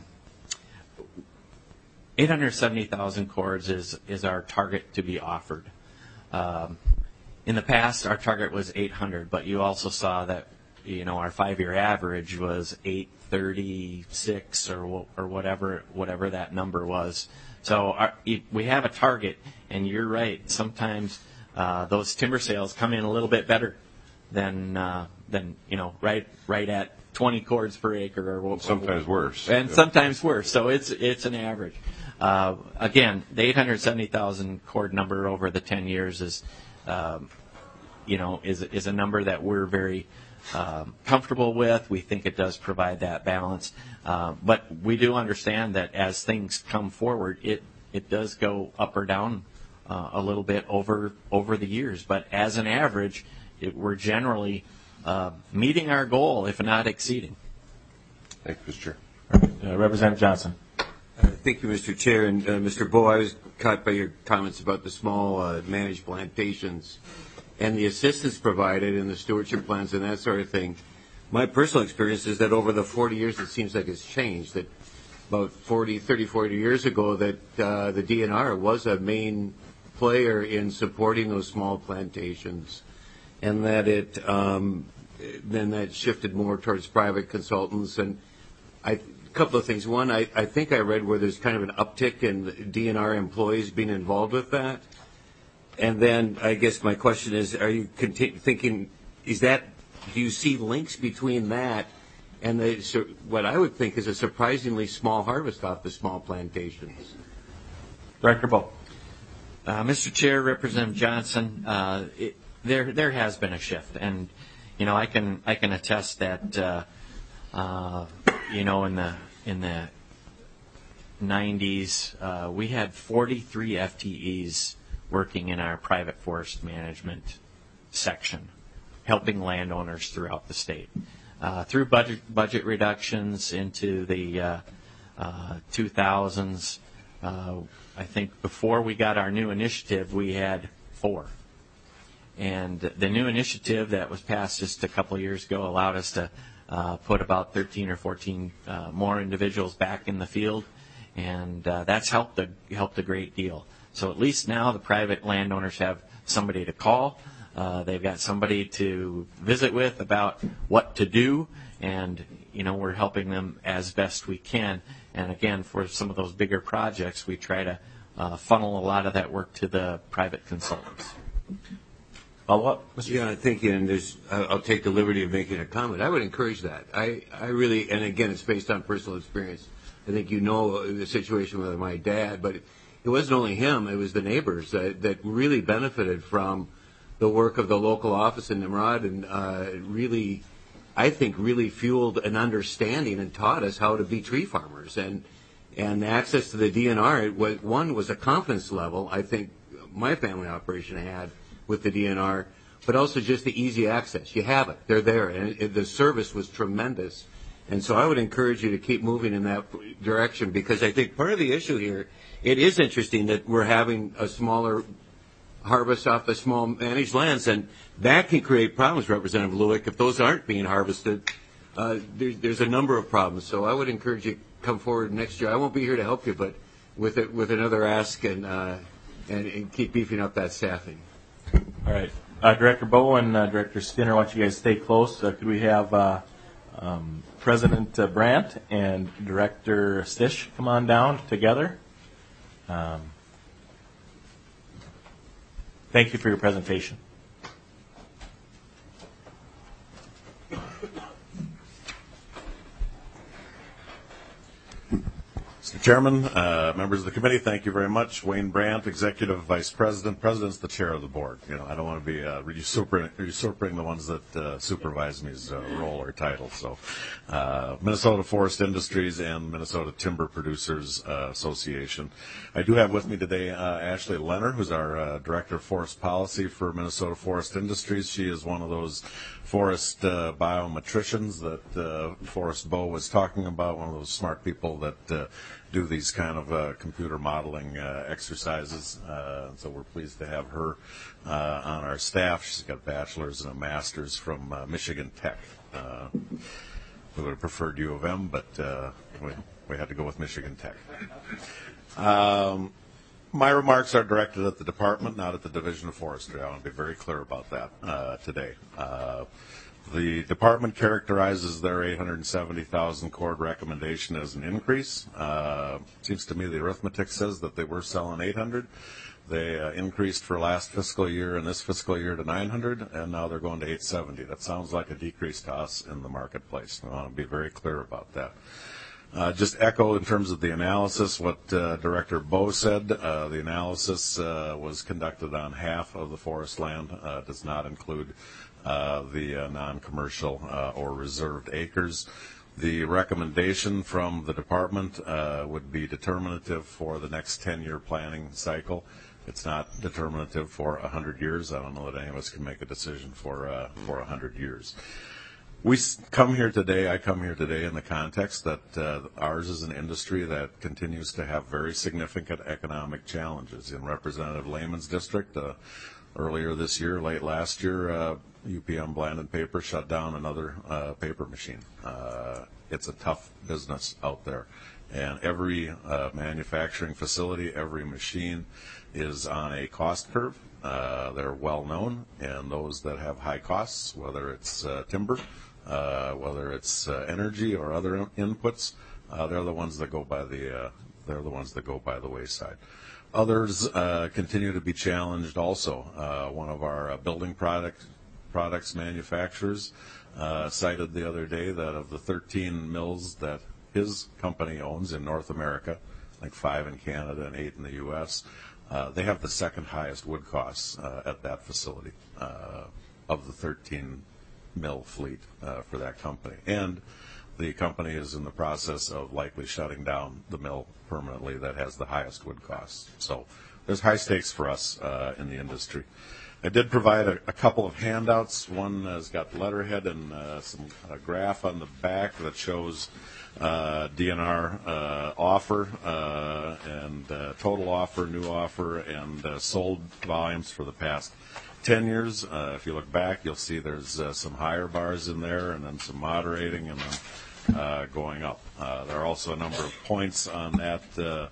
eight hundred seventy thousand cords is is our target to be offered. Um, in the past, our target was eight hundred, but you also saw that, you know, our five-year average was eight thirty-six or or whatever whatever that number was. So our, we have a target, and you're right. Sometimes uh, those timber sales come in a little bit better than uh, than you know right right at twenty cords per acre, or sometimes worse, and yeah. sometimes worse. So it's it's an average. Uh, again, the eight hundred seventy thousand cord number over the ten years is, um, you know, is is a number that we're very um, comfortable with. We think it does provide that balance, uh, but we do understand that as things come forward, it it does go up or down uh, a little bit over over the years. But as an average, it, we're generally uh, meeting our goal, if not exceeding. Thank you, Mister Chair. Uh, Representative Johnson. Uh, thank you, Mister Chair. And uh, Mister Bowe, I was caught by your comments about the small uh, managed plantations and the assistance provided and the stewardship plans and that sort of thing. My personal experience is that over the forty years, it seems like it's changed. That about forty, thirty, forty years ago, that uh, the D N R was a main player in supporting those small plantations, and that it um, then that shifted more towards private consultants. And I, a couple of things. One, I, I think I read where there's kind of an uptick in D N R employees being involved with that. And then I guess my question is, are you conti- thinking, is that, do you see links between that and the, so what I would think is a surprisingly small harvest off the small plantations? Director Bowe. Uh, Mister Chair, Representative Johnson, uh, it, there there has been a shift, and you know I can I can attest that uh, uh, you know in the in the nineties uh, we had forty-three F T Es working in our private forest management section, helping landowners throughout the state. Uh, through budget budget reductions into the uh, uh, two thousands, uh, I think before we got our new initiative, we had four. And the new initiative that was passed just a couple of years ago allowed us to uh, put about thirteen or fourteen uh, more individuals back in the field, and uh, that's helped a, helped a great deal. So at least now the private landowners have somebody to call. Uh, they've got somebody to visit with about what to do, and you know we're helping them as best we can. And again, for some of those bigger projects, we try to uh, funnel a lot of that work to the private consultants. Follow up, Mister Yeah, thank you. And there's, I'll take the liberty of making a comment. I would encourage that. I, I really, and again, it's based on personal experience. I think you know the situation with my dad, but it wasn't only him; it was the neighbors that, that really benefited from the work of the local office in Nimrod, and uh, really, I think, really fueled an understanding and taught us how to be tree farmers. And and access to the D N R, it was, one was a confidence level I think my family operation had with the D N R, but also just the easy access. You have it; they're there, and it, it, the service was tremendous. And so I would encourage you to keep moving in that direction, because I think part of the issue here, it is interesting that we're having a smaller harvest off the small managed lands, and that can create problems, Representative Lueck, if those aren't being harvested. Uh, there, there's a number of problems. So I would encourage you to come forward next year. I won't be here to help you, but with it, with another ask, and, uh, and and keep beefing up that staffing. All right. Uh, Director Bowe and uh, Director Skinner, I want you guys to stay close. Uh, could we have uh, um, President uh, Brandt and Director Stish come on down together? Um, Thank you for your presentation. Mister Chairman, uh, members of the committee, thank you very much. Wayne Brandt, Executive Vice President. President's the chair of the board. You know, I don't want to be uh, usurping, usurping the ones that uh, supervise me's uh, role or title. So, uh, Minnesota Forest Industries and Minnesota Timber Producers uh, Association. I do have with me today uh, Ashley Leonard, who's our uh, Director of Forest Policy for Minnesota Forest Industries. She is one of those forest uh, biometricians that uh, Forrest Bowe was talking about, one of those smart people that uh, do these kind of uh, computer modeling uh, exercises. Uh, so we're pleased to have her uh, on our staff. She's got a bachelor's and a master's from uh, Michigan Tech. Uh, we would have preferred U of M, but uh, we, we had to go with Michigan Tech. Um, My remarks are directed at the department, not at the Division of Forestry. I want to be very clear about that uh, today. Uh, the department characterizes their eight hundred seventy thousand cord recommendation as an increase. Uh, seems to me the arithmetic says that they were selling eight hundred. They uh, increased for last fiscal year and this fiscal year to nine hundred, and now they're going to eight seventy. That sounds like a decrease to us in the marketplace. I want to be very clear about that. Uh, just echo in terms of the analysis what uh, Director Bowe said. Uh, the analysis uh, was conducted on half of the forest land, uh, does not include uh, the uh, non-commercial uh, or reserved acres. The recommendation from the department uh, would be determinative for the next ten-year planning cycle. It's not determinative for one hundred years. I don't know that any of us can make a decision for uh, for one hundred years. We come here today, I come here today in the context that uh, ours is an industry that continues to have very significant economic challenges. In Representative Lehman's district, uh, earlier this year, late last year, uh, U P M Blandin Paper shut down another uh, paper machine. Uh, it's a tough business out there. And every uh, manufacturing facility, every machine is on a cost curve. Uh, they're well known, and those that have high costs, whether it's uh, timber, Uh, whether it's uh, energy or other in- inputs, uh, they're the ones that go by the uh, they're the ones that go by the wayside. Others uh, continue to be challenged. Also, uh, one of our uh, building product products manufacturers uh, cited the other day that of the thirteen mills that his company owns in North America, like five in Canada and eight in the U S, uh, they have the second highest wood costs uh, at that facility uh, of the thirteen mill fleet uh, for that company. And the company is in the process of likely shutting down the mill permanently that has the highest wood costs. So there's high stakes for us uh, in the industry. I did provide a, a couple of handouts. One has got letterhead and uh, some a graph on the back that shows uh, D N R uh, offer uh, and uh, total offer, new offer, and uh, sold volumes for the past ten years. Uh, if you look back, you'll see there's uh, some higher bars in there and then some moderating and then uh, going up. Uh, there are also a number of points on that uh,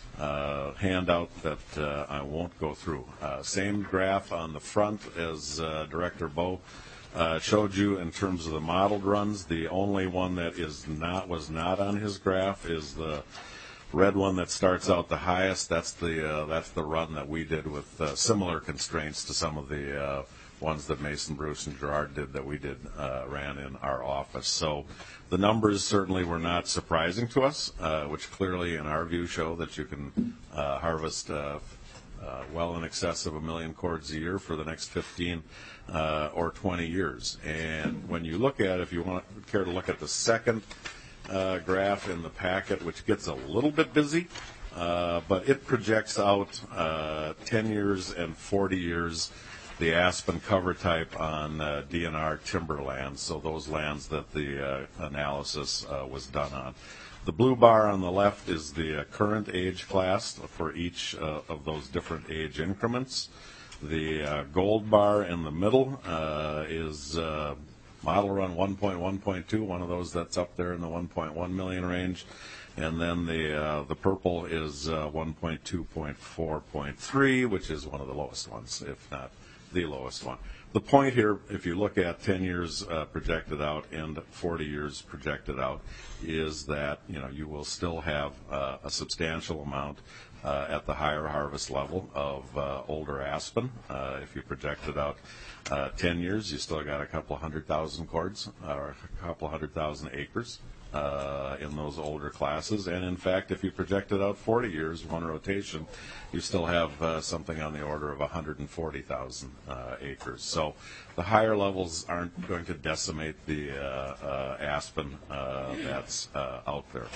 uh, handout that uh, I won't go through. Uh, same graph on the front as uh, Director Bowe uh, showed you in terms of the modeled runs. The only one that is not was not on his graph is the red one that starts out the highest. That's the uh, that's the run that we did with uh, similar constraints to some of the uh, ones that Mason, Bruce, and Gerard did that we did uh, ran in our office. So the numbers certainly were not surprising to us, uh, which clearly, in our view, show that you can uh, harvest uh, uh, well in excess of a million cords a year for the next fifteen uh, or twenty years. And when you look at, if you want care to look at the second Uh, graph in the packet, which gets a little bit busy, uh, but it projects out uh, ten years and forty years the aspen cover type on uh, D N R timberlands, so those lands that the uh, analysis uh, was done on. The blue bar on the left is the uh, current age class for each uh, of those different age increments. The uh, gold bar in the middle uh, is uh, model run one point one point two, one of those that's up there in the one point one million range, and then the uh, the purple is uh, one point two point four point three, which is one of the lowest ones, if not the lowest one. The point here, if you look at ten years uh, projected out and forty years projected out, is that you know you will still have uh, a substantial amount uh, at the higher harvest level of uh, older aspen. Uh, if you project it out Uh, ten years, you still got a couple hundred thousand cords, or a couple hundred thousand acres uh, in those older classes. And in fact, if you project it out forty years, one rotation, you still have uh, something on the order of one hundred forty thousand uh, acres. So the higher levels aren't going to decimate the uh, uh, aspen uh, that's uh, out there.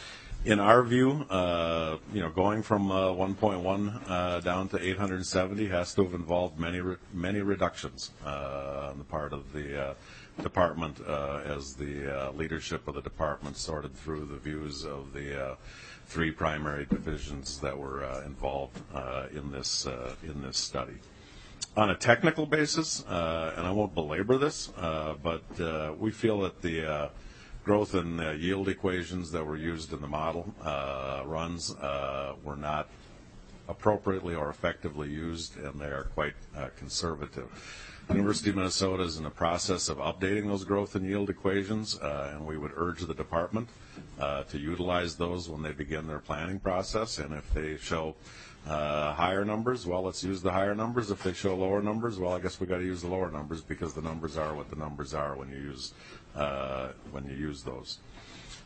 In our view, uh, you know, going from uh, one point one uh, down to eight hundred seventy has to have involved many, re- many reductions uh, on the part of the uh, department uh, as the uh, leadership of the department sorted through the views of the uh, three primary divisions that were uh, involved uh, in this uh, in this study. On a technical basis, uh, and I won't belabor this, uh, but uh, we feel that the uh, growth in uh, yield equations that were used in the model uh, runs uh, were not appropriately or effectively used, and they are quite uh, conservative. The University of Minnesota is in the process of updating those growth and yield equations, uh, and we would urge the department uh, to utilize those when they begin their planning process. And if they show uh, higher numbers, well, let's use the higher numbers. If they show lower numbers, well, I guess we got to use the lower numbers because the numbers are what the numbers are when you use uh, when you use those.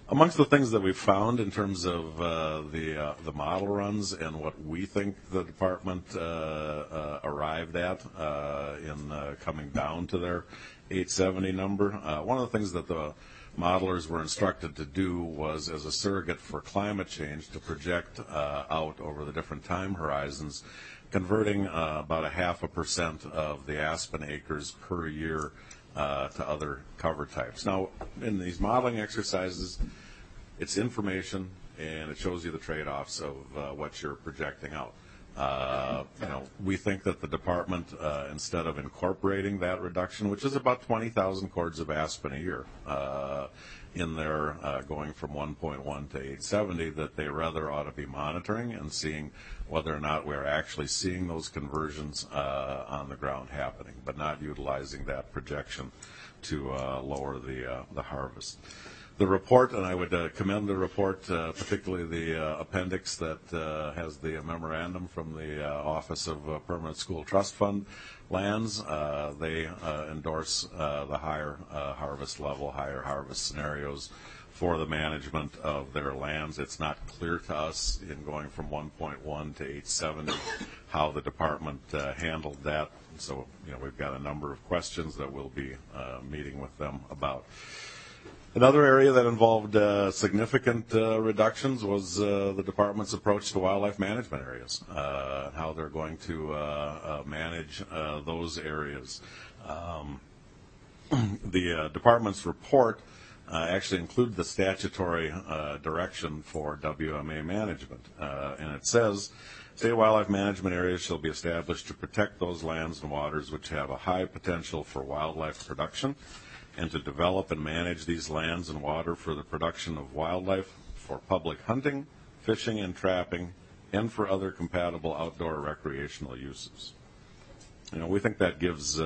Amongst the things that we've found in terms of uh, the uh, the model runs and what we think the department uh, uh, arrived at uh, in uh, coming down to their eight seventy number, uh, one of the things that the modelers were instructed to do was, as a surrogate for climate change, to project uh, out over the different time horizons, converting uh, about a half a percent of the aspen acres per year Uh, to other cover types. Now, in these modeling exercises, it's information and it shows you the trade-offs of uh, what you're projecting out. Uh, you know, we think that the department, uh, instead of incorporating that reduction, which is about twenty thousand cords of aspen a year, uh, in there uh, going from one point one to eight seventy, that they rather ought to be monitoring and seeing whether or not we're actually seeing those conversions uh, on the ground happening, but not utilizing that projection to uh, lower the uh, the harvest. The report, and I would uh, commend the report, uh, particularly the uh, appendix that uh, has the memorandum from the uh, Office of uh, Permanent School Trust Fund lands. Uh, they uh, endorse uh, the higher uh, harvest level, higher harvest scenarios for the management of their lands. It's not clear to us in going from one point one to eight seventy how the department uh, handled that. So, you know, we've got a number of questions that we'll be uh, meeting with them about. Another area that involved uh, significant uh, reductions was uh, the department's approach to wildlife management areas, uh, how they're going to uh, uh, manage uh, those areas. Um, the uh, department's report uh, actually included the statutory uh, direction for W M A management, uh, and it says, state wildlife management areas shall be established to protect those lands and waters which have a high potential for wildlife production, and to develop and manage these lands and water for the production of wildlife, for public hunting, fishing, and trapping, and for other compatible outdoor recreational uses. You know, we think that gives uh,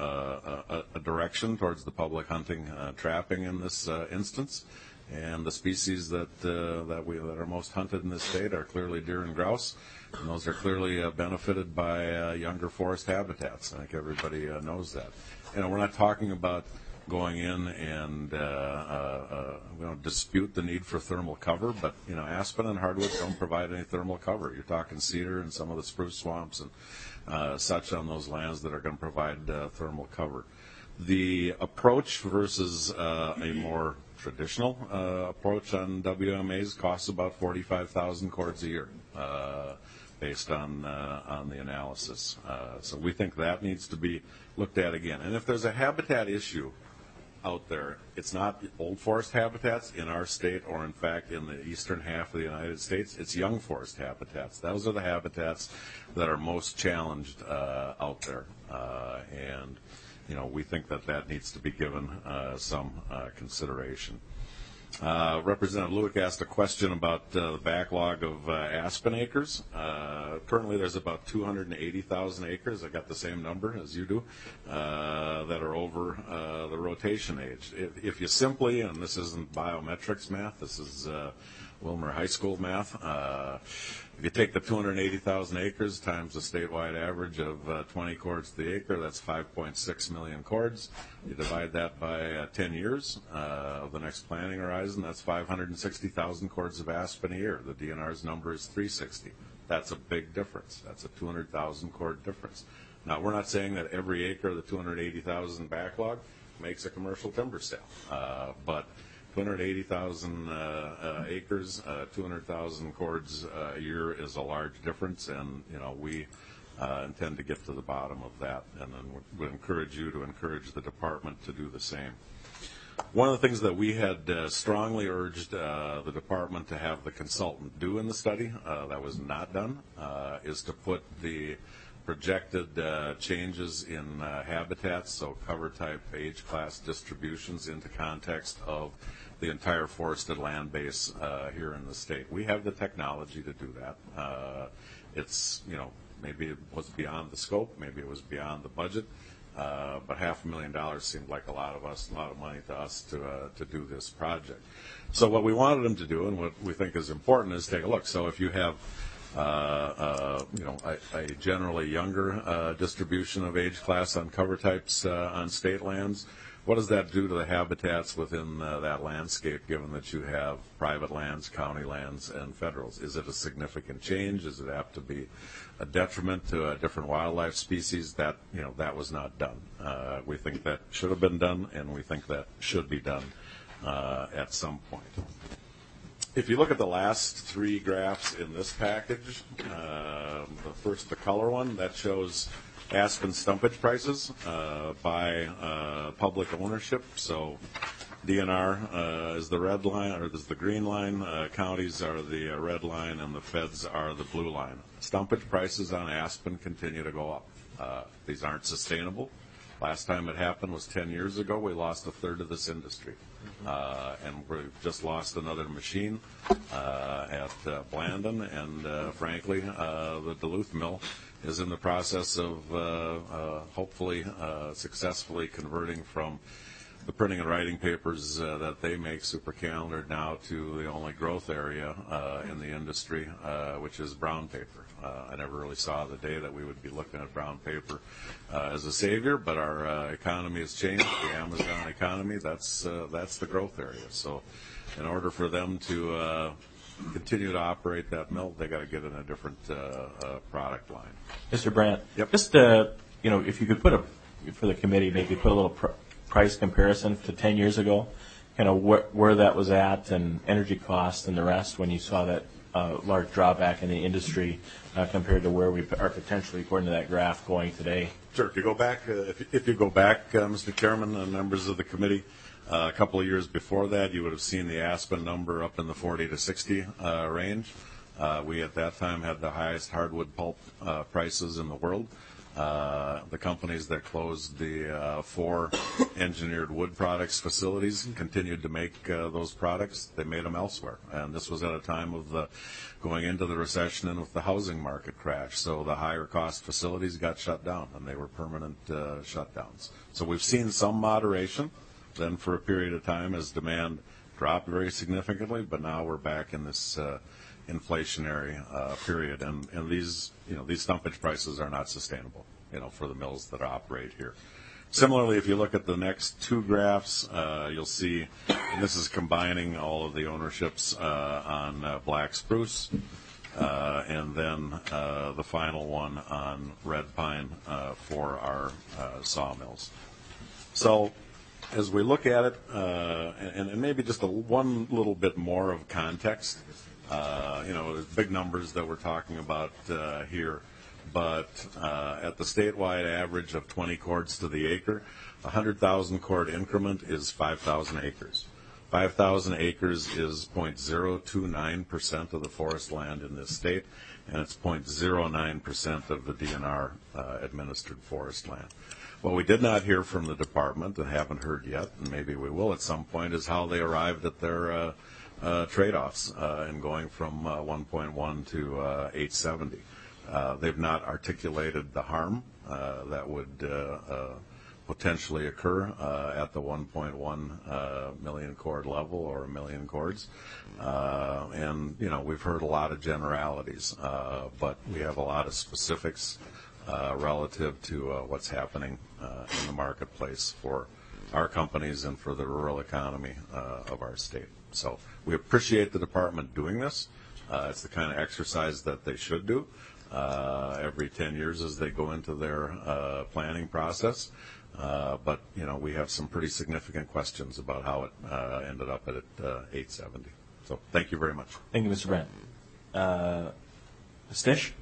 a, a, a direction towards the public hunting, uh, trapping in this uh, instance, and the species that uh, that we that are most hunted in this state are clearly deer and grouse, and those are clearly uh, benefited by uh, younger forest habitats. I think everybody uh, knows that. You know, we're not talking about going in and uh, uh, uh, we don't dispute the need for thermal cover, but you know, aspen and hardwoods don't provide any thermal cover. You're talking cedar and some of the spruce swamps and uh, such on those lands that are going to provide uh, thermal cover. The approach versus uh, a more traditional uh, approach on W M As costs about forty-five thousand cords a year, uh, based on uh, on the analysis. Uh, so we think that needs to be looked at again. And if there's a habitat issue out there, it's not old forest habitats in our state or in fact in the eastern half of the United States, it's young forest habitats. Those are the habitats that are most challenged uh, out there. Uh, and, you know, we think that that needs to be given uh, some uh, consideration. Uh, Representative Lueck asked a question about uh, the backlog of uh, aspen acres. Uh, currently, there's about two hundred eighty thousand acres. I got the same number as you do, uh, that are over uh, the rotation age. If, if you simply, and this isn't biometrics math, this is uh, Wilmer High School math. Uh, if you take the two hundred eighty thousand acres times the statewide average of uh, twenty cords to the acre, that's five point six million cords. You divide that by uh, ten years uh, of the next planning horizon, that's five hundred sixty thousand cords of aspen a year. The D N R's number is three hundred sixty. That's a big difference. That's a two hundred thousand cord difference. Now, we're not saying that every acre of the two hundred eighty thousand backlog makes a commercial timber sale, uh, but two hundred eighty thousand uh, uh, acres, uh, two hundred thousand cords uh, a year is a large difference, and you know we uh, intend to get to the bottom of that, and then would encourage you to encourage the department to do the same. One of the things that we had uh, strongly urged uh, the department to have the consultant do in the study, uh, that was not done, uh, is to put the projected uh, changes in uh, habitats, so cover type, age class distributions, into context of the entire forested land base uh, here in the state. We have the technology to do that. Uh, it's, you know, maybe it was beyond the scope, maybe it was beyond the budget, uh, but half a million dollars seemed like a lot of us, a lot of money to us to uh, to do this project. So what we wanted them to do, and what we think is important, is take a look. So if you have Uh, uh, you know, a, a generally younger uh, distribution of age class on cover types uh, on state lands, what does that do to the habitats within uh, that landscape, given that you have private lands, county lands, and federals? Is it a significant change? Does it have to be a detriment to a different wildlife species? That, you know, that was not done. Uh, we think that should have been done, and we think that should be done uh, at some point. If you look at the last three graphs in this package, uh, the first, the color one, that shows aspen stumpage prices uh, by uh, public ownership. So D N R uh, is the red line, or is the green line. Uh, counties are the uh, red line, and the feds are the blue line. Stumpage prices on aspen continue to go up. Uh, these aren't sustainable. Last time it happened was ten years ago. We lost a third of this industry. Uh, and we've just lost another machine uh, at uh, Blandon, and uh, frankly, uh, the Duluth mill is in the process of uh, uh, hopefully uh, successfully converting from the printing and writing papers uh, that they make, super calendar, now to the only growth area uh, in the industry, uh, which is brown paper. Uh, I never really saw the day that we would be looking at brown paper uh, as a savior, but our uh, economy has changed. The Amazon economy, that's uh, that's the growth area. So, in order for them to uh, continue to operate that mill, they got to get in a different uh, uh, product line. Mister Brandt, yep. just uh, you know, if you could put a for the committee, maybe put a little pr- price comparison to ten years ago, kind of wh- where that was at, and energy costs and the rest when you saw that uh, large drawback in the industry uh, compared to where we are potentially, according to that graph, going today. Sure. If you go back, uh, if, if you go back, uh, Mister Chairman and members of the committee, uh, a couple of years before that, you would have seen the aspen number up in the forty to sixty uh, range. Uh, we at that time had the highest hardwood pulp uh, prices in the world. Uh, the companies that closed the uh, four engineered wood products facilities continued to make uh, those products. They made them elsewhere. And this was at a time of the going into the recession and with the housing market crash. So the higher cost facilities got shut down, and they were permanent uh, shutdowns. So we've seen some moderation then for a period of time as demand dropped very significantly, but now we're back in this uh, inflationary uh, period, and, and these, you know, these stumpage prices are not sustainable, you know, for the mills that operate here. Similarly, if you look at the next two graphs, uh, you'll see, and this is combining all of the ownerships uh, on uh, black spruce, uh, and then uh, the final one on red pine uh, for our uh, sawmills. So, as we look at it, uh, and, and maybe just a, one little bit more of context. Uh, you know, big numbers that we're talking about uh, here, but uh, at the statewide average of twenty cords to the acre, a one hundred thousand cord increment is five thousand acres. five thousand acres is zero point zero two nine percent of the forest land in this state, and it's zero point zero nine percent of the D N R uh, administered forest land. What we did not hear from the department, and haven't heard yet, and maybe we will at some point, is how they arrived at their uh, Uh, trade-offs uh, in going from uh, one point one to uh, eight seventy. Uh, they've not articulated the harm uh, that would uh, uh, potentially occur uh, at the one point one uh, million cord level or a million cords. Uh, and, you know, we've heard a lot of generalities, uh, but we have a lot of specifics uh, relative to uh, what's happening uh, in the marketplace for our companies and for the rural economy uh, of our state. So we appreciate the department doing this. Uh, it's the kind of exercise that they should do uh, every ten years as they go into their uh, planning process. Uh, but, you know, we have some pretty significant questions about how it uh, ended up at uh, eight seventy. So thank you very much. Thank you, Mister Brandt. Uh, Stish?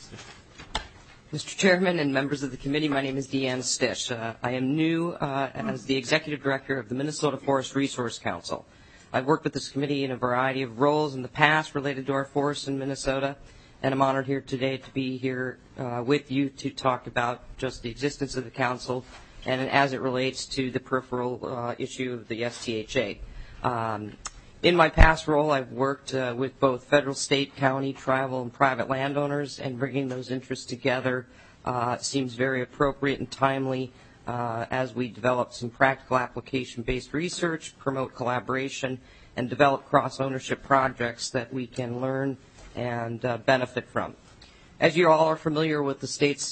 Mister Chairman and members of the committee, my name is Deanne Stish. Uh, I am new uh, as the Executive Director of the Minnesota Forest Resource Council. I've worked with this committee in a variety of roles in the past related to our forests in Minnesota, and I'm honored here today to be here uh, with you to talk about just the existence of the council and as it relates to the peripheral uh, issue of the S T H A. Um, in my past role, I've worked uh, with both federal, state, county, tribal, and private landowners, and bringing those interests together uh, seems very appropriate and timely Uh, as we develop some practical application-based research, promote collaboration, and develop cross-ownership projects that we can learn and uh, benefit from. As you all are familiar with the state's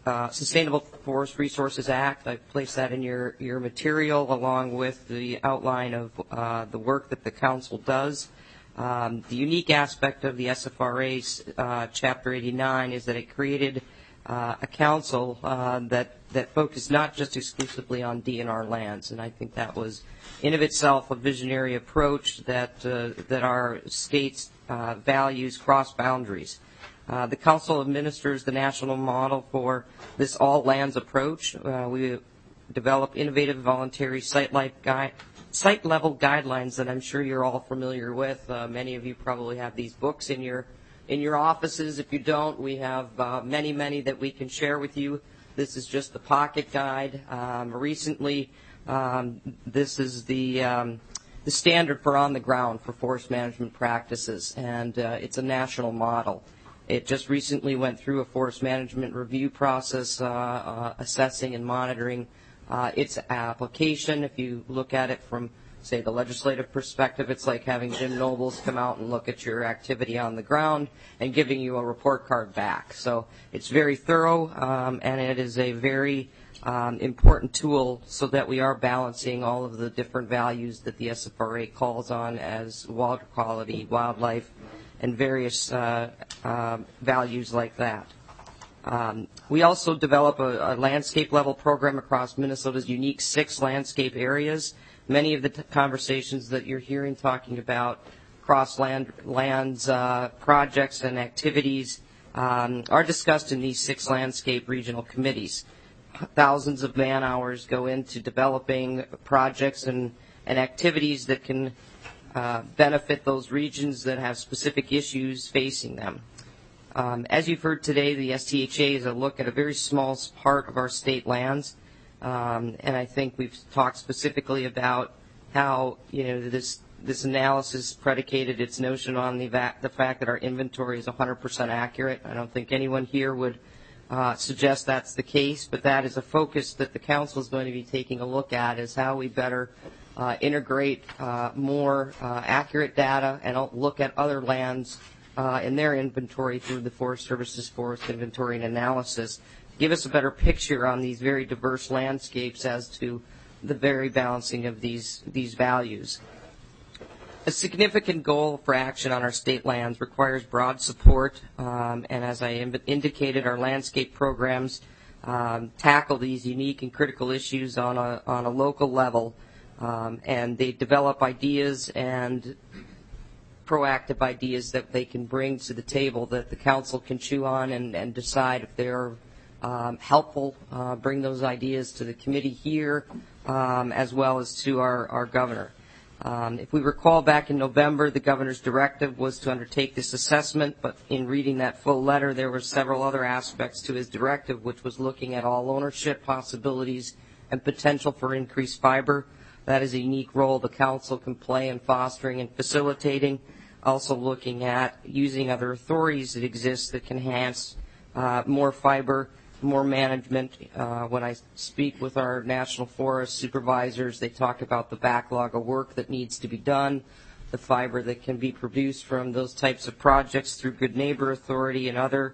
uh, Sustainable Forest Resources Act. I've placed that in your, your material along with the outline of uh, the work that the council does. Um, the unique aspect of the S F R A's uh, Chapter eighty-nine is that it created uh, a council uh, that, that focused not just exclusively on D N R lands, and I think that was in of itself a visionary approach that, uh, that our state's uh, values cross boundaries. Uh, the council administers the national model for this all lands approach. Uh, we develop innovative voluntary site life guide site level guidelines that I'm sure you're all familiar with. Uh, many of you probably have these books in your in your offices. If you don't, we have uh, many, many that we can share with you. This is just the pocket guide. Um, recently, um, this is the um, the standard for on the ground for forest management practices, and uh, it's a national model. It just recently went through a forest management review process, uh, uh, assessing and monitoring Uh, its application. If you look at it from, say, the legislative perspective, it's like having Jim Nobles come out and look at your activity on the ground and giving you a report card back. So it's very thorough, um, and it is a very um, important tool so that we are balancing all of the different values that the S F R A calls on as water quality, wildlife, and various uh, uh, values like that. Um, we also develop a, a landscape level program across Minnesota's unique six landscape areas. Many of the t- conversations that you're hearing talking about cross land, lands uh, projects and activities um, are discussed in these six landscape regional committees. Thousands of man hours go into developing projects and, and activities that can uh, benefit those regions that have specific issues facing them. Um, as you've heard today, the S T H A is a look at a very small part of our state lands, um, and I think we've talked specifically about how you know this this analysis predicated its notion on the, va- the fact that our inventory is one hundred percent accurate. I don't think anyone here would uh, suggest that's the case, but that is a focus that the council is going to be taking a look at: is how we better uh, integrate uh, more uh, accurate data and look at other lands Uh, in their inventory through the Forest Service's forest inventory and analysis, give us a better picture on these very diverse landscapes as to the very balancing of these these values. A significant goal for action on our state lands requires broad support, um, and as I im- indicated, our landscape programs um, tackle these unique and critical issues on a on a local level, um, and they develop ideas and proactive ideas that they can bring to the table that the council can chew on and, and decide if they're um, helpful. Uh, bring those ideas to the committee here um, as well as to our, our governor. Um, if we recall back in November, the governor's directive was to undertake this assessment, but in reading that full letter, there were several other aspects to his directive, which was looking at all ownership possibilities and potential for increased fiber. That is a unique role the council can play in fostering and facilitating. Also looking at using other authorities that exist that can enhance uh, more fiber, more management. Uh, when I speak with our national forest supervisors, they talk about the backlog of work that needs to be done, the fiber that can be produced from those types of projects through Good Neighbor Authority and other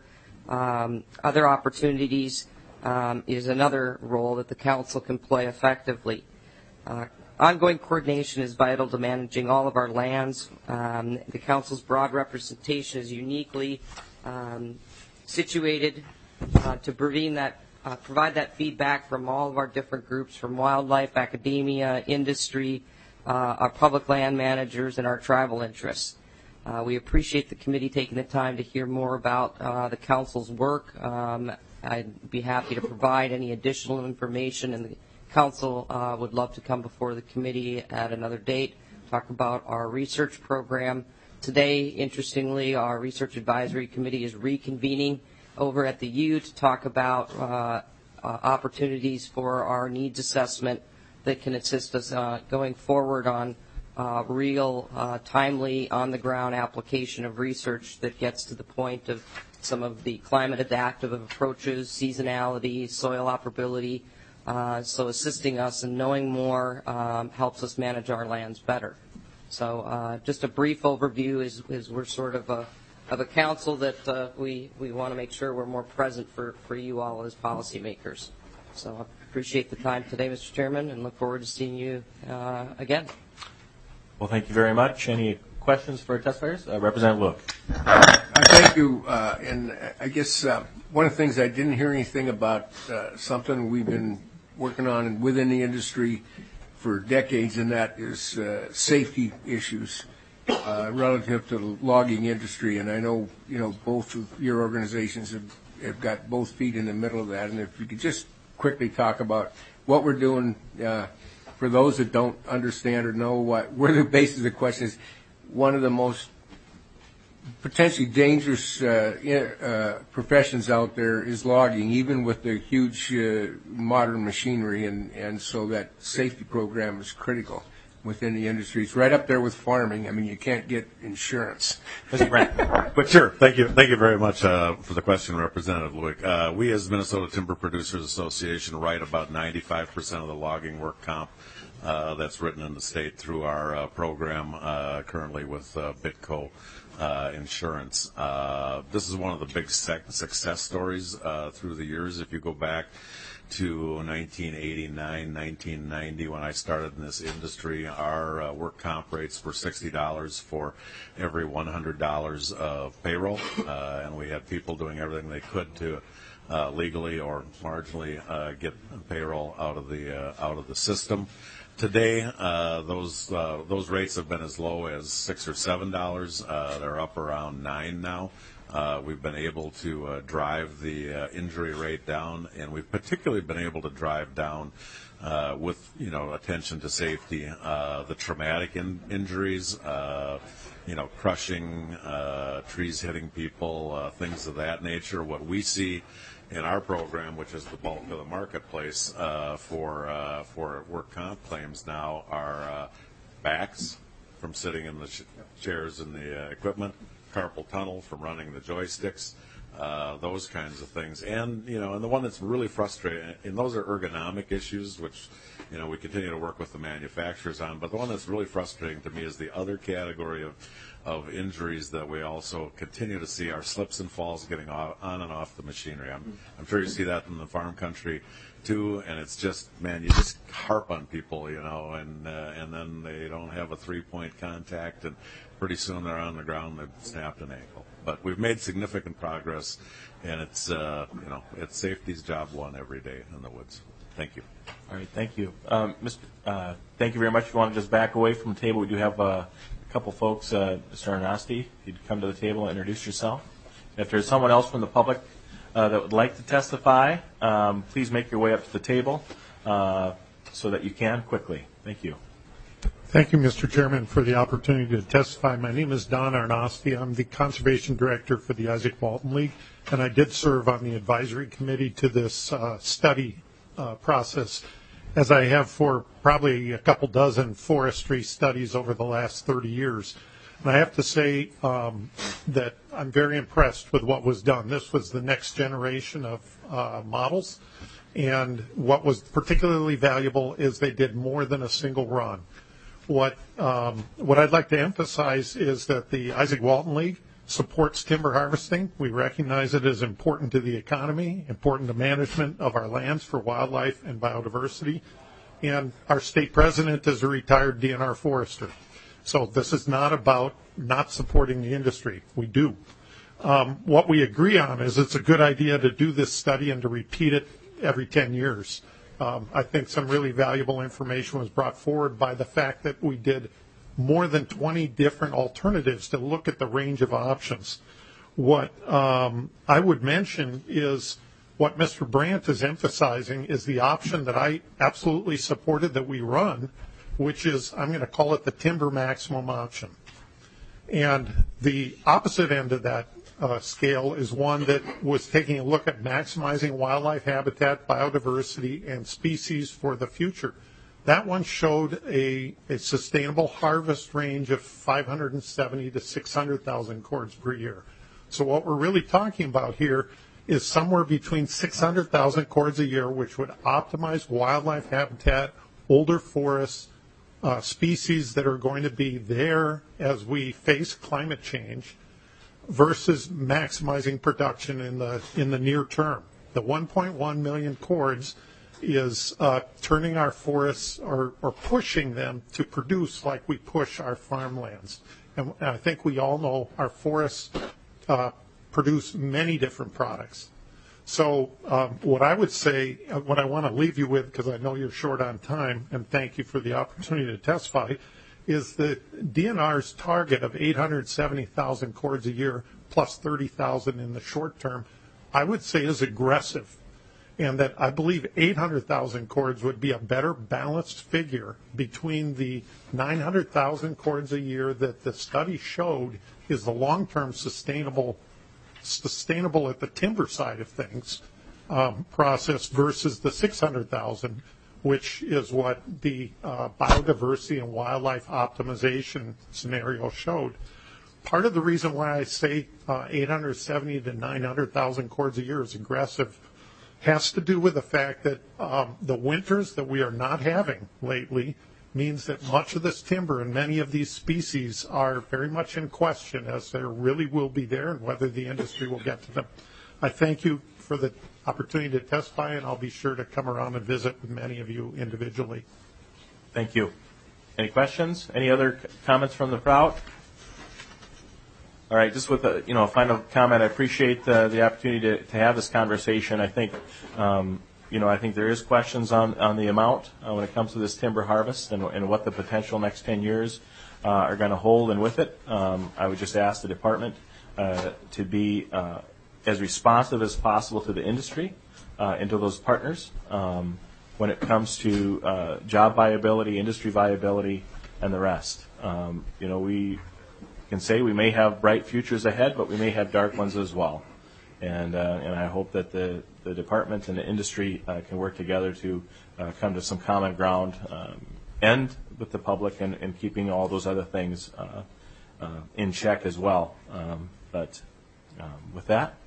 um, other opportunities um, is another role that the council can play effectively. Uh, Ongoing coordination is vital to managing all of our lands. Um, the council's broad representation is uniquely um, situated uh, to provide that, uh, provide that feedback from all of our different groups, from wildlife, academia, industry, uh, our public land managers, and our tribal interests. Uh, we appreciate the committee taking the time to hear more about uh, the council's work. Um, I'd be happy to provide any additional information in the Council uh, would love to come before the committee at another date, talk about our research program. Today, interestingly, our Research Advisory Committee is reconvening over at the U to talk about uh, uh, opportunities for our needs assessment that can assist us uh, going forward on uh, real, uh, timely, on-the-ground application of research that gets to the point of some of the climate adaptive approaches, seasonality, soil operability. Uh, so assisting us and knowing more um, helps us manage our lands better. So uh, just a brief overview is, is we're sort of a, of a council that uh, we, we want to make sure we're more present for, for you all as policymakers. So I appreciate the time today, Mister Chairman, and look forward to seeing you uh, again. Well, thank you very much. Any questions for our testifiers? Uh, Representative Luke. Uh, thank you. Uh, and I guess uh, one of the things I didn't hear anything about, uh, something we've been working on within the industry for decades, and that is uh, safety issues uh, relative to the logging industry. And I know, you know, both of your organizations have, have got both feet in the middle of that. And if you could just quickly talk about what we're doing uh, for those that don't understand or know what, where the basis of the question is. One of the most potentially dangerous uh, uh, professions out there is logging, even with the huge uh, modern machinery, and, and so that safety program is critical within the industry. It's right up there with farming. I mean, you can't get insurance. But sure, thank you, thank you very much uh, for the question, Representative Lewick. Uh, we, as Minnesota Timber Producers Association, write about ninety-five percent of the logging work comp Uh, that's written in the state through our uh, program uh, currently with uh, Bitco uh, Insurance. Uh, this is one of the big sec- success stories uh, through the years. If you go back to nineteen eighty-nine, nineteen ninety, when I started in this industry, our uh, work comp rates were sixty dollars for every one hundred dollars of payroll, uh, and we had people doing everything they could to uh, legally or marginally uh, get payroll out of the uh, out of the system. Today, uh, those uh, those rates have been as low as six or seven dollars. Uh, they're up around nine now. Uh, we've been able to uh, drive the uh, injury rate down, and we've particularly been able to drive down, uh, with you know attention to safety, uh, the traumatic in- injuries, uh, you know, crushing, uh, trees hitting people, uh, things of that nature. What we see in our program, which is the bulk of the marketplace uh, for uh, for work comp claims now, are uh, backs from sitting in the ch- chairs in the uh, equipment, carpal tunnel from running the joysticks, uh, those kinds of things. And you know, and the one that's really frustrating, and those are ergonomic issues, which you know we continue to work with the manufacturers on. But the one that's really frustrating to me is the other category of of injuries that we also continue to see are slips and falls getting off, on and off the machinery. I'm, I'm sure you see that in the farm country too, and it's just, man, you just harp on people, you know, and uh, and then they don't have a three-point contact, and pretty soon they're on the ground, they've snapped an ankle. But we've made significant progress, and it's, uh, you know, it's safety's job one every day in the woods. Thank you. All right, thank you. Um, Mister Uh, thank you very much. If you want to just back away from the table, we do have uh, a couple folks. Uh, Mister Arnosti, if you'd come to the table and introduce yourself. If there's someone else from the public uh, that would like to testify, um, please make your way up to the table uh, so that you can quickly. Thank you. Thank you, Mister Chairman, for the opportunity to testify. My name is Don Arnosti. I'm the Conservation Director for the Isaac Walton League, and I did serve on the advisory committee to this uh, study uh, process, as I have for probably a couple dozen forestry studies over the last thirty years. And I have to say um, that I'm very impressed with what was done. This was the next generation of uh, models, and what was particularly valuable is they did more than a single run. What um, what I'd like to emphasize is that the Isaac Walton League supports timber harvesting. We recognize it as important to the economy, important to management of our lands for wildlife and biodiversity. And our state president is a retired D N R forester. So this is not about not supporting the industry. We do. Um, what we agree on is it's a good idea to do this study and to repeat it every ten years. Um, I think some really valuable information was brought forward by the fact that we did more than twenty different alternatives to look at the range of options. What um, I would mention is what Mister Brandt is emphasizing is the option that I absolutely supported that we run, which is, I'm going to call it the timber maximum option. And the opposite end of that uh, scale is one that was taking a look at maximizing wildlife habitat, biodiversity, and species for the future. That one showed a, a sustainable harvest range of five hundred seventy to six hundred thousand cords per year. So what we're really talking about here is somewhere between six hundred thousand cords a year, which would optimize wildlife habitat, older forests, uh, species that are going to be there as we face climate change, versus maximizing production in the in the near term. The one point one million cords is uh, turning our forests or, or pushing them to produce like we push our farmlands. And I think we all know our forests uh, produce many different products. So um, what I would say, uh, what I want to leave you with, because I know you're short on time, and thank you for the opportunity to testify, is that D N R's target of eight hundred seventy thousand cords a year plus thirty thousand in the short term, I would say is aggressive. And that I believe eight hundred thousand cords would be a better balanced figure between the nine hundred thousand cords a year that the study showed is the long-term sustainable, sustainable at the timber side of things um, process versus the six hundred thousand, which is what the uh, biodiversity and wildlife optimization scenario showed. Part of the reason why I say uh, eight hundred seventy to nine hundred thousand cords a year is aggressive has to do with the fact that um, the winters that we are not having lately means that much of this timber and many of these species are very much in question, as there really will be there, and whether the industry will get to them. I thank you for the opportunity to testify, and I'll be sure to come around and visit with many of you individually. Thank you. Any questions? Any other comments from the crowd? All right, just with a you know a final comment, I appreciate the, the opportunity to, to have this conversation. I think um, you know I think there is questions on, on the amount uh, when it comes to this timber harvest and, and what the potential next ten years uh, are going to hold. And with it, um, I would just ask the department uh, to be uh, as responsive as possible to the industry uh, and to those partners um, when it comes to uh, job viability, industry viability, and the rest. Um, you know we. Can say we may have bright futures ahead, but we may have dark ones as well. And uh, and I hope that the, the department and the industry uh, can work together to uh, come to some common ground um, and with the public and, and keeping all those other things uh, uh, in check as well. Um, but um, with that,